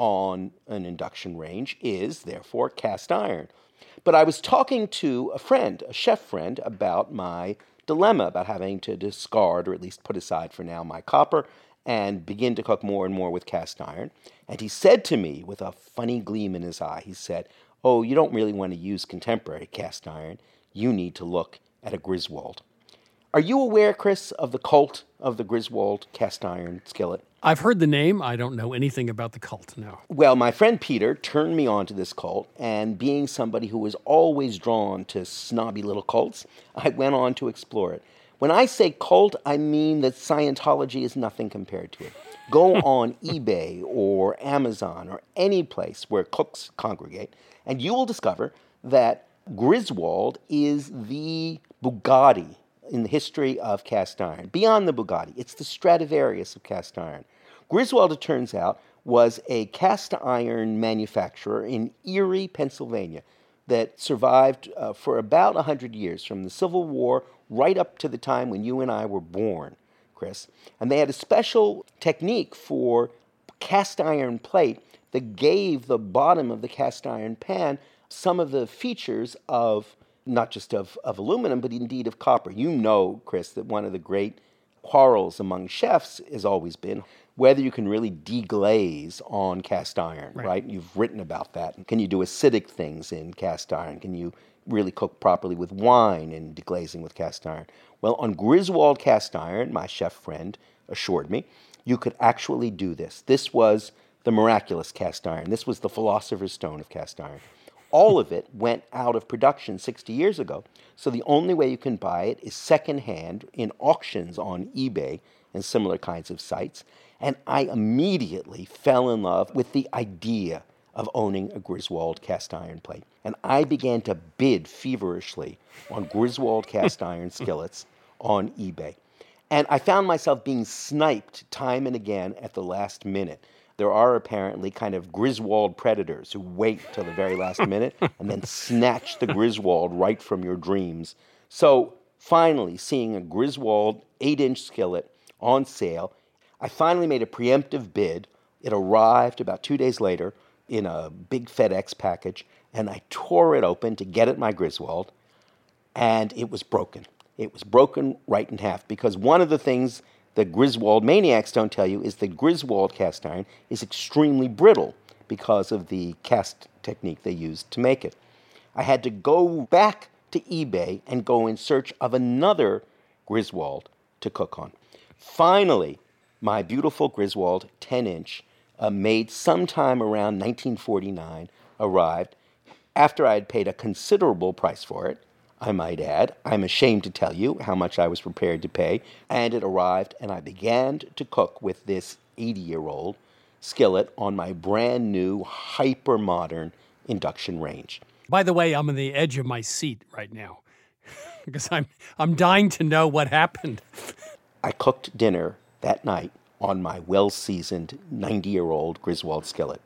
on an induction range is, therefore, cast iron. But I was talking to a friend, a chef friend, about my dilemma about having to discard, or at least put aside for now, my copper and begin to cook more and more with cast iron. And he said to me with a funny gleam in his eye, he said, "Oh, you don't really want to use contemporary cast iron. You need to look at a Griswold." Are you aware, Chris, of the cult of the Griswold cast iron skillet? I've heard the name. I don't know anything about the cult, no. Well, my friend Peter turned me on to this cult, and being somebody who was always drawn to snobby little cults, I went on to explore it. When I say cult, I mean that Scientology is nothing compared to it. Go on eBay or Amazon or any place where cooks congregate, and you will discover that Griswold is the Bugatti in the history of cast iron. Beyond the Bugatti, it's the Stradivarius of cast iron. Griswold, it turns out, was a cast iron manufacturer in Erie, Pennsylvania, that survived for about 100 years, from the Civil War right up to the time when you and I were born, Chris. And they had a special technique for cast iron plate that gave the bottom of the cast iron pan some of the features of not just of aluminum, but indeed of copper. You know, Chris, that one of the great quarrels among chefs has always been whether you can really deglaze on cast iron, right? You've written about that. Can you do acidic things in cast iron? Can you really cook properly with wine and deglazing with cast iron? Well, on Griswold cast iron, my chef friend assured me, you could actually do this. This was the miraculous cast iron. This was the philosopher's stone of cast iron. All of it went out of production 60 years ago, so the only way you can buy it is secondhand in auctions on eBay and similar kinds of sites. And I immediately fell in love with the idea of owning a Griswold cast iron plate. And I began to bid feverishly on Griswold cast iron skillets on eBay. And I found myself being sniped time and again at the last minute. There are apparently kind of Griswold predators who wait till the very last minute and then snatch the Griswold right from your dreams. So finally, seeing a Griswold 8-inch skillet on sale, I finally made a preemptive bid. It arrived about 2 days later in a big FedEx package, and I tore it open to get at my Griswold, and it was broken. It was broken right in half, because one of the things the Griswold maniacs don't tell you is that Griswold cast iron is extremely brittle because of the cast technique they used to make it. I had to go back to eBay and go in search of another Griswold to cook on. Finally, my beautiful Griswold 10-inch, made sometime around 1949, arrived after I had paid a considerable price for it. I might add, I'm ashamed to tell you how much I was prepared to pay, and it arrived, and I began to cook with this 80-year-old skillet on my brand new, hyper-modern induction range. By the way, I'm on the edge of my seat right now because I'm dying to know what happened. I cooked dinner that night on my well-seasoned 90-year-old Griswold skillet.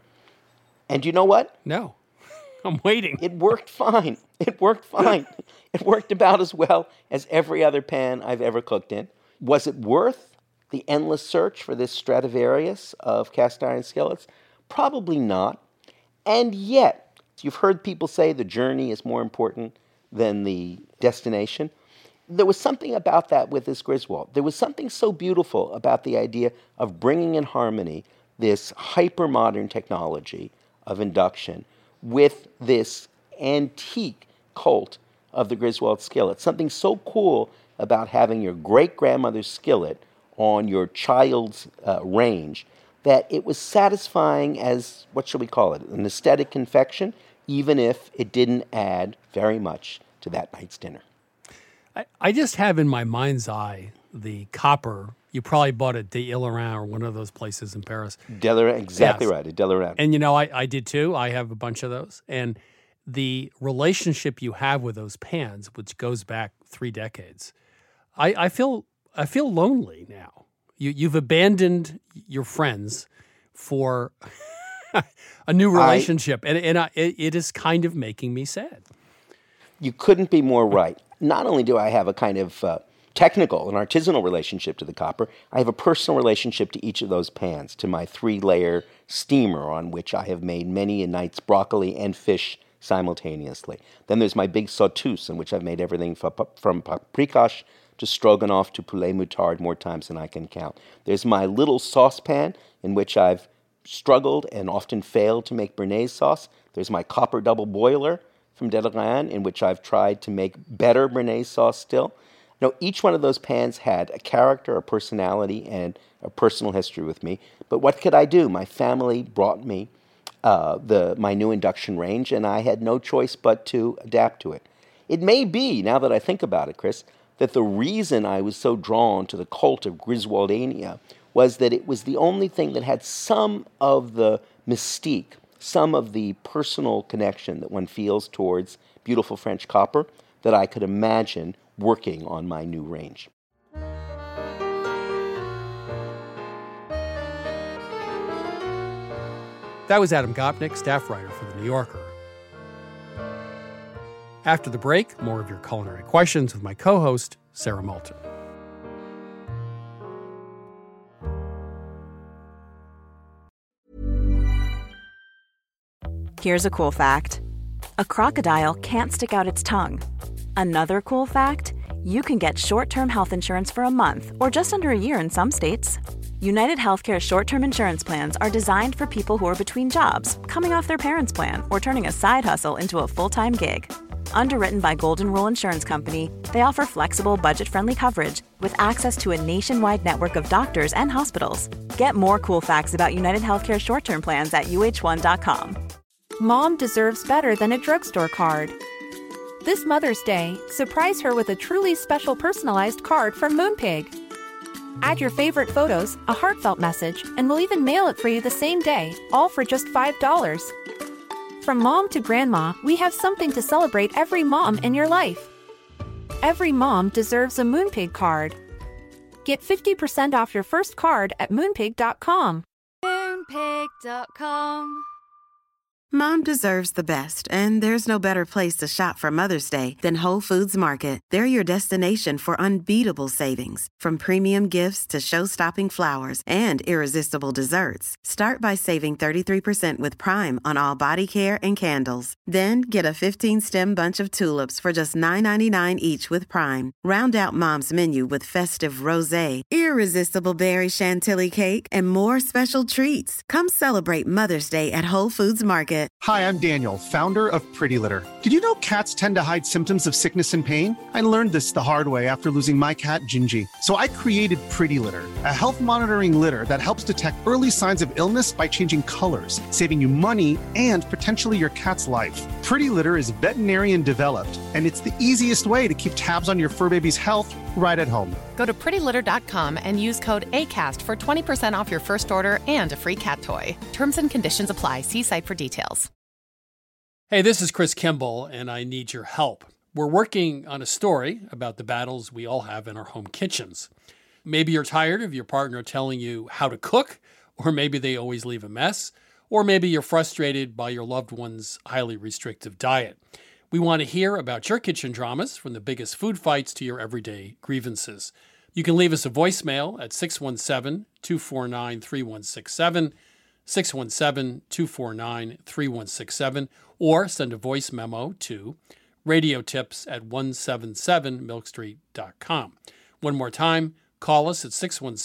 And you know what? No. I'm waiting. It worked fine. It worked fine. It worked about as well as every other pan I've ever cooked in. Was it worth the endless search for this Stradivarius of cast iron skillets? Probably not. And yet, you've heard people say the journey is more important than the destination. There was something about that with this Griswold. There was something so beautiful about the idea of bringing in harmony this hyper-modern technology of induction with this antique cult of the Griswold skillet. Something so cool about having your great-grandmother's skillet on your child's range that it was satisfying as, what shall we call it, an aesthetic confection, even if it didn't add very much to that night's dinner. I just have in my mind's eye the copper. You probably bought at Des Ilerins or one of those places in Paris. Delaran, exactly yes. Right, at Delaran. And, you know, I did too. I have a bunch of those. And the relationship you have with those pans, which goes back 3 decades, I feel lonely now. You've abandoned your friends for a new relationship, and it is kind of making me sad. You couldn't be more right. Not only do I have a kind of technical and artisanal relationship to the copper, I have a personal relationship to each of those pans, to my 3-layer steamer on which I have made many a night's broccoli and fish simultaneously. Then there's my big sauteuse, in which I've made everything from paprikash to stroganoff to poulet moutarde more times than I can count. There's my little saucepan, in which I've struggled and often failed to make béarnaise sauce. There's my copper double boiler from Delaran, in which I've tried to make better béarnaise sauce still. Now, each one of those pans had a character, a personality, and a personal history with me. But what could I do? My family brought me my new induction range, and I had no choice but to adapt to it. It may be, now that I think about it, Chris, that the reason I was so drawn to the cult of Griswoldania was that it was the only thing that had some of the mystique, some of the personal connection that one feels towards beautiful French copper that I could imagine working on my new range. That was Adam Gopnik, staff writer for The New Yorker. After the break, more of your culinary questions with my co-host, Sarah Moulton. Here's a cool fact. A crocodile can't stick out its tongue. Another cool fact, you can get short-term health insurance for a month or just under a year in some states. United Healthcare short-term insurance plans are designed for people who are between jobs, coming off their parents' plan, or turning a side hustle into a full-time gig. Underwritten by Golden Rule Insurance Company, they offer flexible, budget-friendly coverage with access to a nationwide network of doctors and hospitals. Get more cool facts about United Healthcare short-term plans at uh1.com. Mom deserves better than a drugstore card. This Mother's Day, surprise her with a truly special personalized card from Moonpig. Add your favorite photos, a heartfelt message, and we'll even mail it for you the same day, all for just $5. From mom to grandma, we have something to celebrate every mom in your life. Every mom deserves a Moonpig card. Get 50% off your first card at moonpig.com. Moonpig.com. Mom deserves the best, and there's no better place to shop for Mother's Day than Whole Foods Market. They're your destination for unbeatable savings, from premium gifts to show-stopping flowers and irresistible desserts. Start by saving 33% with Prime on all body care and candles. Then get a 15-stem bunch of tulips for just $9.99 each with Prime. Round out Mom's menu with festive rosé, irresistible berry chantilly cake, and more special treats. Come celebrate Mother's Day at Whole Foods Market. Hi, I'm Daniel, founder of Pretty Litter. Did you know cats tend to hide symptoms of sickness and pain? I learned this the hard way after losing my cat, Gingy. So I created Pretty Litter, a health monitoring litter that helps detect early signs of illness by changing colors, saving you money and potentially your cat's life. Pretty Litter is veterinarian developed, and it's the easiest way to keep tabs on your fur baby's health right at home. Go to prettylitter.com and use code ACAST for 20% off your first order and a free cat toy. Terms and conditions apply. See site for details. Hey, this is Chris Kimball, and I need your help. We're working on a story about the battles we all have in our home kitchens. Maybe you're tired of your partner telling you how to cook, or maybe they always leave a mess, or maybe you're frustrated by your loved one's highly restrictive diet. We want to hear about your kitchen dramas, from the biggest food fights to your everyday grievances. You can leave us a voicemail at 617-249-3167, 617-249-3167, or send a voice memo to radiotips@177milkstreet.com. One more time, call us at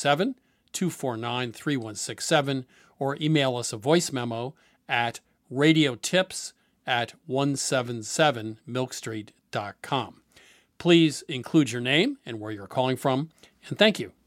617-249-3167, or email us a voice memo at radiotips@177milkstreet.com. Please include your name and where you're calling from, and thank you.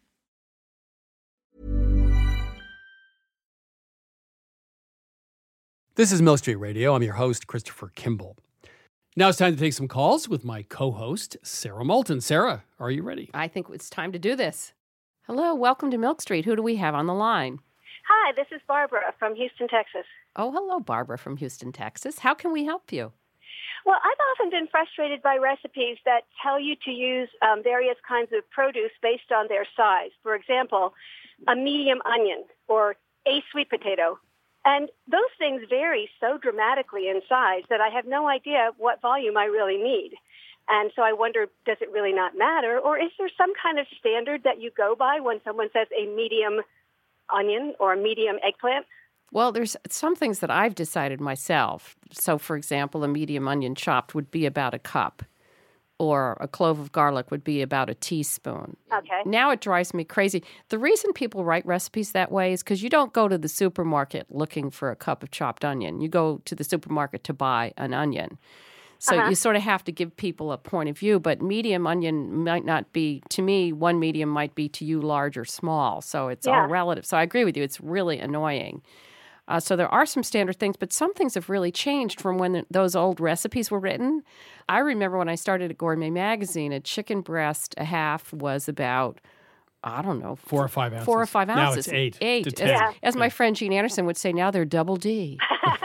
This is Milk Street Radio. I'm your host, Christopher Kimball. Now it's time to take some calls with my co-host, Sarah Moulton. Sarah, are you ready? I think it's time to do this. Hello, welcome to Milk Street. Who do we have on the line? Hi, this is Barbara from Houston, Texas. Oh, hello, Barbara from Houston, Texas. How can we help you? Well, I've often been frustrated by recipes that tell you to use various kinds of produce based on their size. For example, a medium onion or a sweet potato. And those things vary so dramatically in size that I have no idea what volume I really need. And so I wonder, does it really not matter? Or is there some kind of standard that you go by when someone says a medium onion or a medium eggplant? Well, there's some things that I've decided myself. So, for example, a medium onion chopped would be about a cup, or a clove of garlic would be about a teaspoon. Okay. Now it drives me crazy. The reason people write recipes that way is because you don't go to the supermarket looking for a cup of chopped onion. You go to the supermarket to buy an onion. So you sort of have to give people a point of view, but medium onion might not be, to me, one medium might be to you large or small. So it's all relative. So I agree with you. It's really annoying. So there are some standard things, but some things have really changed from when those old recipes were written. I remember when I started at Gourmet Magazine, a chicken breast, a half was about, I don't know, 4 or 5 ounces. 4 or 5 ounces. Now it's 8 8 to 10. As my friend Jean Anderson would say, now they're double D.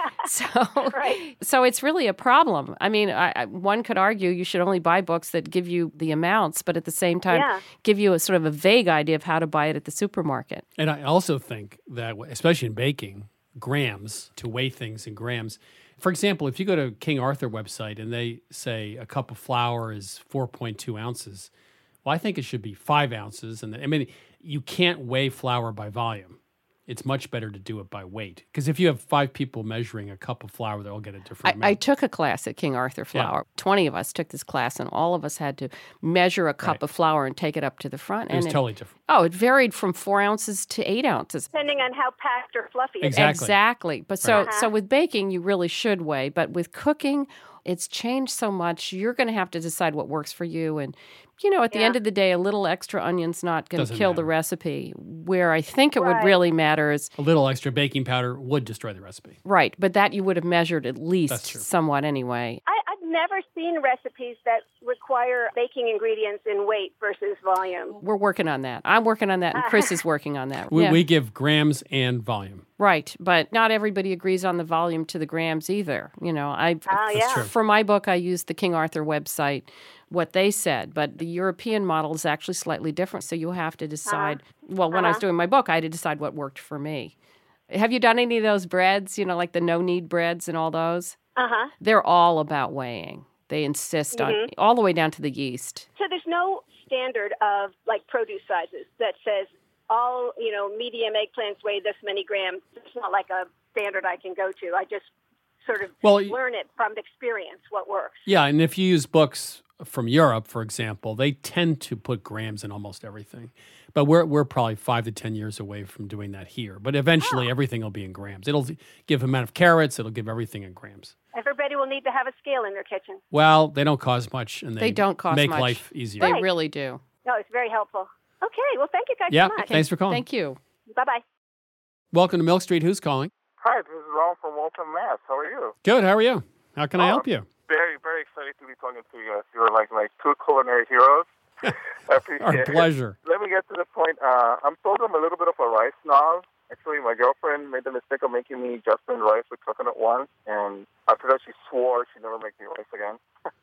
So it's really a problem. I mean, one could argue you should only buy books that give you the amounts, but at the same time give you a sort of a vague idea of how to buy it at the supermarket. And I also think that, especially in baking, grams, to weigh things in grams. For example, if you go to King Arthur website and they say a cup of flour is 4.2 ounces, well, I think it should be 5 ounces. And I mean, you can't weigh flour by volume. It's much better to do it by weight. Because if you have 5 people measuring a cup of flour, they'll get a different amount. I took a class at King Arthur Flour. 20 of us took this class, and all of us had to measure a cup of flour and take it up to the front. It was totally different. Oh, it varied from 4 ounces to 8 ounces. Depending on how packed or fluffy it is. Exactly. But so with baking, you really should weigh. But with cooking, it's changed so much. You're going to have to decide what works for you. And, you know, at the end of the day, a little extra onion's not going to kill the recipe. Where I think it would really matter is a little extra baking powder would destroy the recipe. Right. But that you would have measured at least somewhat anyway. I'd never seen recipes that require baking ingredients in weight versus volume. We're working on that. I'm working on that, and Chris is working on that. We give grams and volume. Right, but not everybody agrees on the volume to the grams either. You know, That's true. For my book, I used the King Arthur website, what they said, but the European model is actually slightly different, so you have to decide. Well, when I was doing my book, I had to decide what worked for me. Have you done any of those breads, you know, like the no-knead breads and all those? They're all about weighing. They insist on all the way down to the yeast. So there's no standard of like produce sizes that says all, medium eggplants weigh this many grams. It's not like a standard I can go to. I just sort of learn it from experience, what works. Yeah, and if you use books from Europe, for example, they tend to put grams in almost everything. But we're probably 5 to 10 years away from doing that here. But eventually, everything will be in grams. It'll give amount of carrots. It'll give everything in grams. Everybody will need to have a scale in their kitchen. Well, they don't cost much, and they don't cost make much. life easier. They really do. No, it's very helpful. Okay, well, thank you guys Yeah, so much. thanks for calling. Thank you. Bye-bye. Welcome to Milk Street. Who's calling? Hi, this is Ron from Waltham, Mass. How are you? Good. How are you? How can I help you? Very, very excited to be talking to you guys. You're like my two culinary heroes. I appreciate Our pleasure. Let me get to the point. I'm told I'm a little bit of a rice snob. Actually, my girlfriend made the mistake of making me jasmine rice with coconut once, and after that she swore she'd never make me rice again.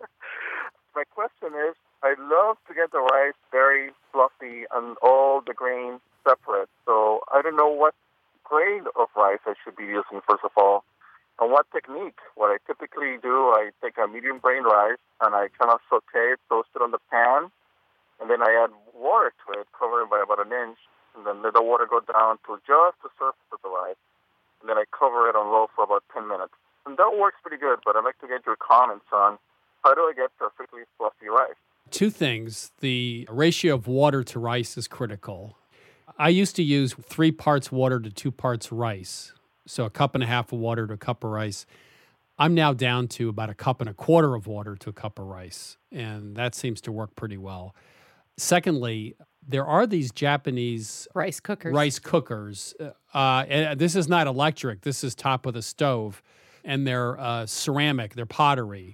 My question is, I love to get the rice very fluffy and all the grains separate, so I don't know what grade of rice I should be using, first of all, and what technique. What I typically do, I take a medium grain rice, and I kind of saute it, toast it on the pan, and then I add water to it, cover it by about an inch, and then let the water go down to just the surface of the rice, and then I cover it on low for about 10 minutes. And that works pretty good, but I'd like to get your comments on how do I get perfectly fluffy rice? Two things. The ratio of water to rice is critical. I used to use 3 parts water to 2 parts rice, so a cup and a half of water to a cup of rice. I'm now down to about a cup and a quarter of water to a cup of rice, and that seems to work pretty well. Secondly, there are these Japanese rice cookers. And this is not electric. This is top of the stove, and they're ceramic. They're pottery.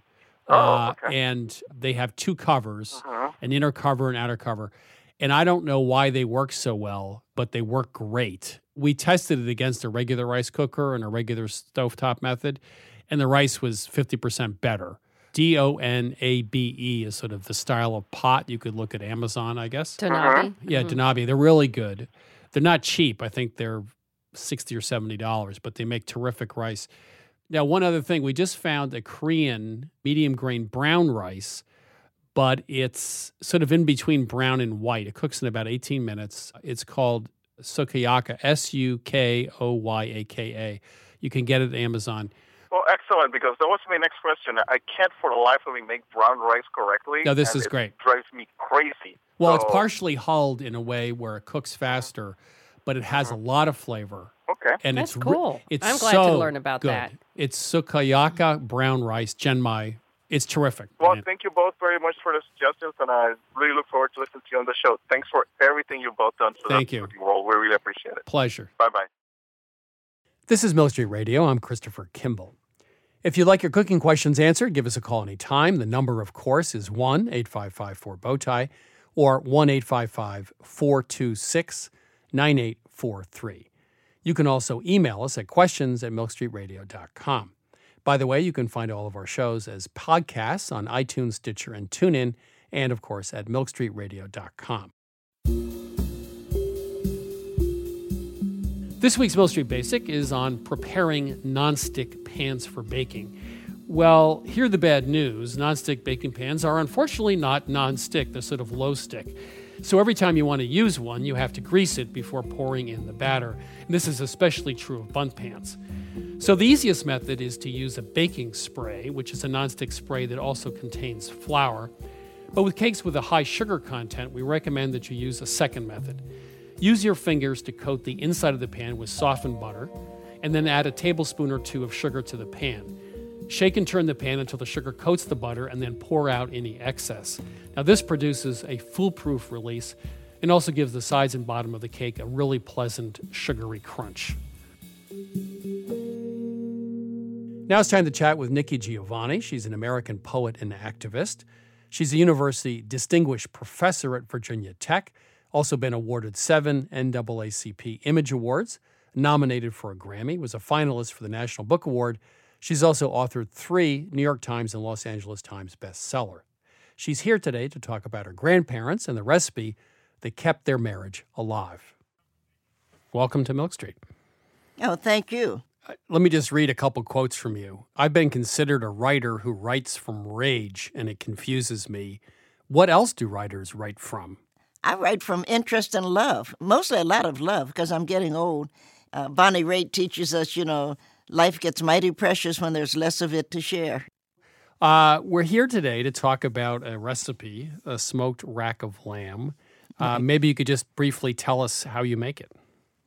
And they have 2 covers, an inner cover and outer cover. And I don't know why they work so well, but they work great. We tested it against a regular rice cooker and a regular stovetop method, and the rice was 50% better. Donabe is sort of the style of pot. You could look at Amazon, I guess. Donabe? Yeah, Donabe. They're really good. They're not cheap. I think they're $60 or $70, but they make terrific rice. Now, one other thing, we just found a Korean medium grain brown rice, but it's sort of in between brown and white. It cooks in about 18 minutes. It's called Sukoyaka, Sukoyaka. You can get it at Amazon. Well, excellent, because that was my next question. I can't for the life of me make brown rice correctly. No, this is great. It drives me crazy. Well, it's partially hulled in a way where it cooks faster, but it has a lot of flavor. Okay. And That's it's cool. It's I'm glad so to learn about good. that. It's Sukoyaka brown rice, Genmai. It's terrific. Well, thank you both very much for the suggestions, and I really look forward to listening to you on the show. Thanks for everything you've both done for Thank the you. cooking world. We really appreciate it. Pleasure. Bye-bye. This is Milk Street Radio. I'm Christopher Kimball. If you'd like your cooking questions answered, give us a call anytime. The number, of course, is 1-855-4-BOWTIE or 1-855-426-9843. You can also email us at questions@milkstreetradio.com. By the way, you can find all of our shows as podcasts on iTunes, Stitcher, and TuneIn, and, of course, at milkstreetradio.com. This week's Milk Street Basic is on preparing nonstick pans for baking. Well, hear the bad news. Nonstick baking pans are unfortunately not nonstick. They're sort of low stick. So every time you want to use one, you have to grease it before pouring in the batter. And this is especially true of bundt pans. So the easiest method is to use a baking spray, which is a nonstick spray that also contains flour. But with cakes with a high sugar content, we recommend that you use a second method. Use your fingers to coat the inside of the pan with softened butter, and then add a tablespoon or 2 of sugar to the pan. Shake and turn the pan until the sugar coats the butter, and then pour out any excess. Now, this produces a foolproof release and also gives the sides and bottom of the cake a really pleasant, sugary crunch. Now it's time to chat with Nikki Giovanni. She's an American poet and activist. She's a university distinguished professor at Virginia Tech, also been awarded 7 NAACP Image Awards, nominated for a Grammy, was a finalist for the National Book Award. She's also authored 3 New York Times and Los Angeles Times bestseller. She's here today to talk about her grandparents and the recipe that kept their marriage alive. Welcome to Milk Street. Oh, thank you. Let me just read a couple quotes from you. I've been considered a writer who writes from rage, and it confuses me. What else do writers write from? I write from interest and love, mostly a lot of love because I'm getting old. Bonnie Raitt teaches us, life gets mighty precious when there's less of it to share. We're here today to talk about a recipe, a smoked rack of lamb. Maybe you could just briefly tell us how you make it.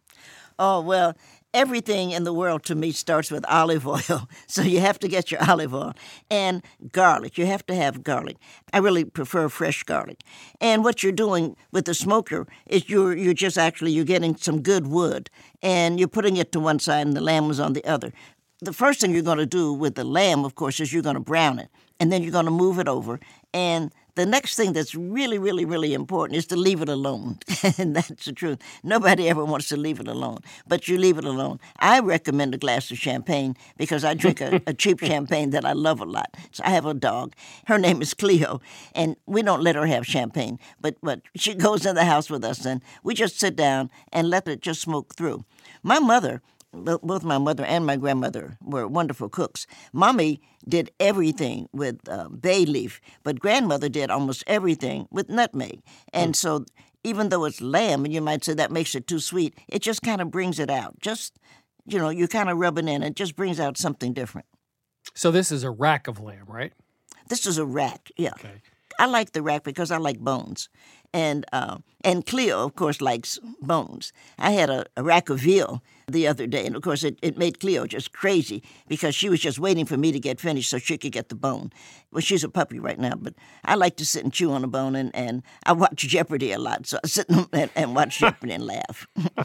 Oh, well, everything in the world to me starts with olive oil. So you have to get your olive oil. And garlic. You have to have garlic. I really prefer fresh garlic. And what you're doing with the smoker is you're getting some good wood. And you're putting it to one side and the lamb is on the other. The first thing you're going to do with the lamb, of course, is you're going to brown it. And then you're going to move it over. And the next thing that's really, really, really important is to leave it alone. And that's the truth. Nobody ever wants to leave it alone, but you leave it alone. I recommend a glass of champagne because I drink a cheap champagne that I love a lot. So I have a dog. Her name is Cleo, and we don't let her have champagne, but she goes in the house with us, and we just sit down and let it just smoke through. My mother, both my mother and my grandmother were wonderful cooks. Mommy did everything with bay leaf, but grandmother did almost everything with nutmeg. And so even though it's lamb, and you might say that makes it too sweet, it just kind of brings it out. Just, you kind of rub it in. It just brings out something different. So this is a rack of lamb, right? This is a rack, yeah. Okay. I like the rack because I like bones. And Cleo, of course, likes bones. I had a rack of veal the other day, and of course it made Cleo just crazy because she was just waiting for me to get finished so she could get the bone. Well, she's a puppy right now, but I like to sit and chew on a bone, and I watch Jeopardy a lot, so I sit and watch Jeopardy and laugh.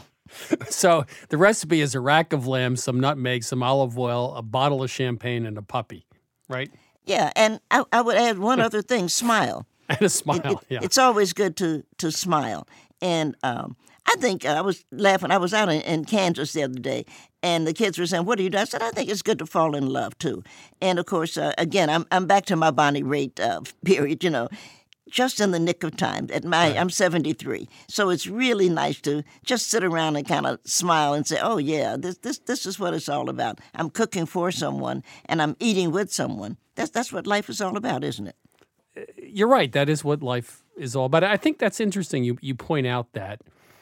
So the recipe is a rack of lamb, some nutmeg, some olive oil, a bottle of champagne, and a puppy, right? Yeah, and I would add one other thing, smile. And a smile, yeah. It's always good to smile. And I think I was laughing. I was out in Kansas the other day, and the kids were saying, "What do you do?" I said, "I think it's good to fall in love, too." And, of course, again, I'm back to my Bonnie Raitt period, just in the nick of time. I'm 73, so it's really nice to just sit around and kind of smile and say, "Oh, yeah, this is what it's all about. I'm cooking for someone, and I'm eating with someone. That's what life is all about, isn't it?" You're right. That is what life is all about. I think that's interesting. You point out that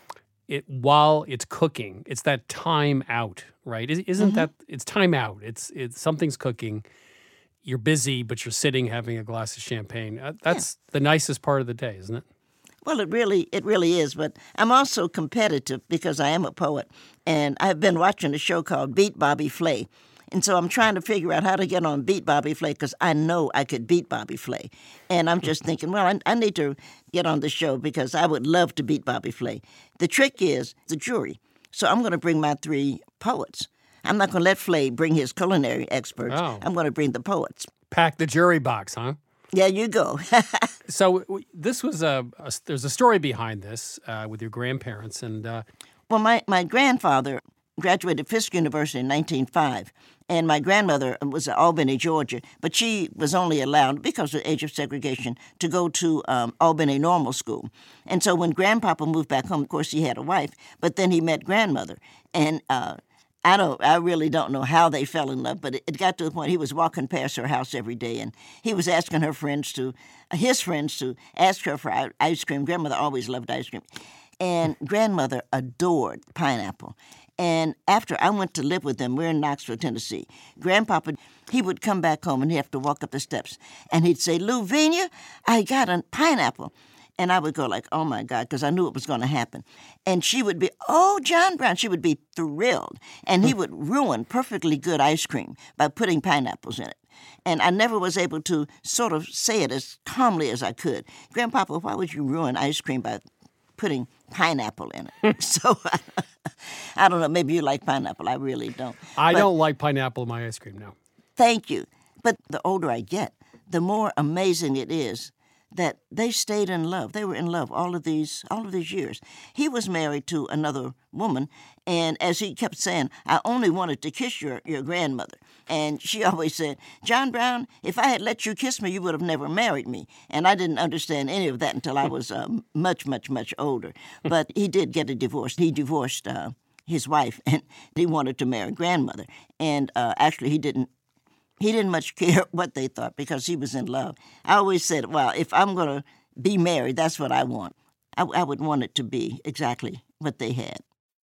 while it's cooking, it's that time out, right? Isn't that it's time out? It's something's cooking. You're busy, but you're sitting having a glass of champagne. That's the nicest part of the day, isn't it? Well, it really is. But I'm also competitive because I am a poet, and I've been watching a show called Beat Bobby Flay. And so I'm trying to figure out how to get on Beat Bobby Flay because I know I could beat Bobby Flay. And I'm just thinking, well, I need to get on the show because I would love to beat Bobby Flay. The trick is the jury. So I'm going to bring my 3 poets. I'm not going to let Flay bring his culinary experts. Oh. I'm going to bring the poets. Pack the jury box, huh? Yeah, you go. So this was there's a story behind this with your grandparents. And well, my grandfather graduated Fisk University in 1905, and my grandmother was at Albany, Georgia, but she was only allowed, because of the age of segregation, to go to Albany Normal School. And so when Grandpapa moved back home, of course, he had a wife, but then he met grandmother. And I really don't know how they fell in love, but it got to the point he was walking past her house every day, and he was asking his friends to ask her for ice cream. Grandmother always loved ice cream. And grandmother adored pineapple. And after I went to live with them, we're in Knoxville, Tennessee, Grandpapa, he would come back home and he'd have to walk up the steps. And he'd say, "Louvenia, I got a pineapple." And I would go like, "Oh, my God," because I knew it was going to happen. And she would be, "Oh, John Brown." She would be thrilled. And he would ruin perfectly good ice cream by putting pineapples in it. And I never was able to sort of say it as calmly as I could. "Grandpapa, why would you ruin ice cream by putting pineapple in it?" So I don't know. Maybe you like pineapple. I really don't. I don't like pineapple in my ice cream, no. Thank you. But the older I get, the more amazing it is that they stayed in love. They were in love all of these years. He was married to another woman, and as he kept saying, I only wanted to kiss your grandmother. And she always said, John Brown, if I had let you kiss me, you would have never married me. And I didn't understand any of that until I was much, much, much older. But he did get a divorce. He divorced his wife, and he wanted to marry grandmother. And actually, he didn't much care what they thought because he was in love. I always said, well, if I'm going to be married, that's what I want. I would want it to be exactly what they had.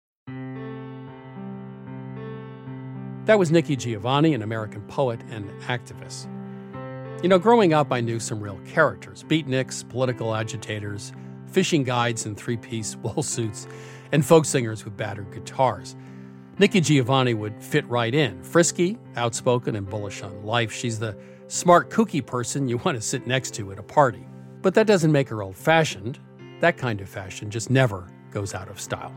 That was Nikki Giovanni, an American poet and activist. You know, growing up, I knew some real characters, beatniks, political agitators, fishing guides in three-piece wool suits, and folk singers with battered guitars. Nikki Giovanni would fit right in. Frisky, outspoken, and bullish on life. She's the smart, kooky person you want to sit next to at a party. But that doesn't make her old-fashioned. That kind of fashion just never goes out of style.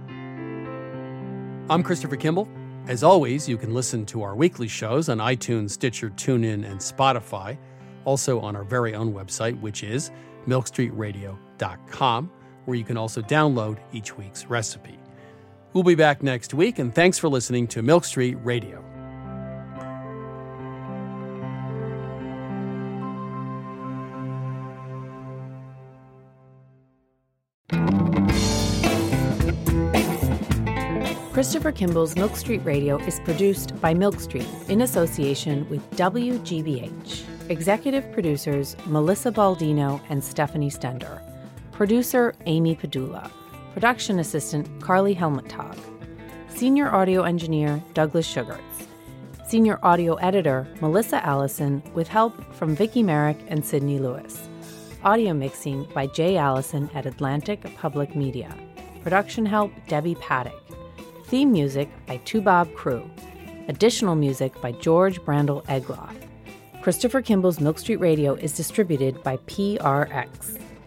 I'm Christopher Kimball. As always, you can listen to our weekly shows on iTunes, Stitcher, TuneIn, and Spotify. Also on our very own website, which is milkstreetradio.com, where you can also download each week's recipe. We'll be back next week, and thanks for listening to Milk Street Radio. Christopher Kimball's Milk Street Radio is produced by Milk Street in association with WGBH. Executive producers Melissa Baldino and Stephanie Stender. Producer Amy Padula. Production assistant Carly Helmuttag. Senior audio engineer Douglas Sugarts. Senior audio editor Melissa Allison with help from Vicki Merrick and Sydney Lewis. Audio mixing by Jay Allison at Atlantic Public Media. Production help Debbie Paddock. Theme music by Toubab Crew. Additional music by George Brandel Egloff. Christopher Kimball's Milk Street Radio is distributed by PRX.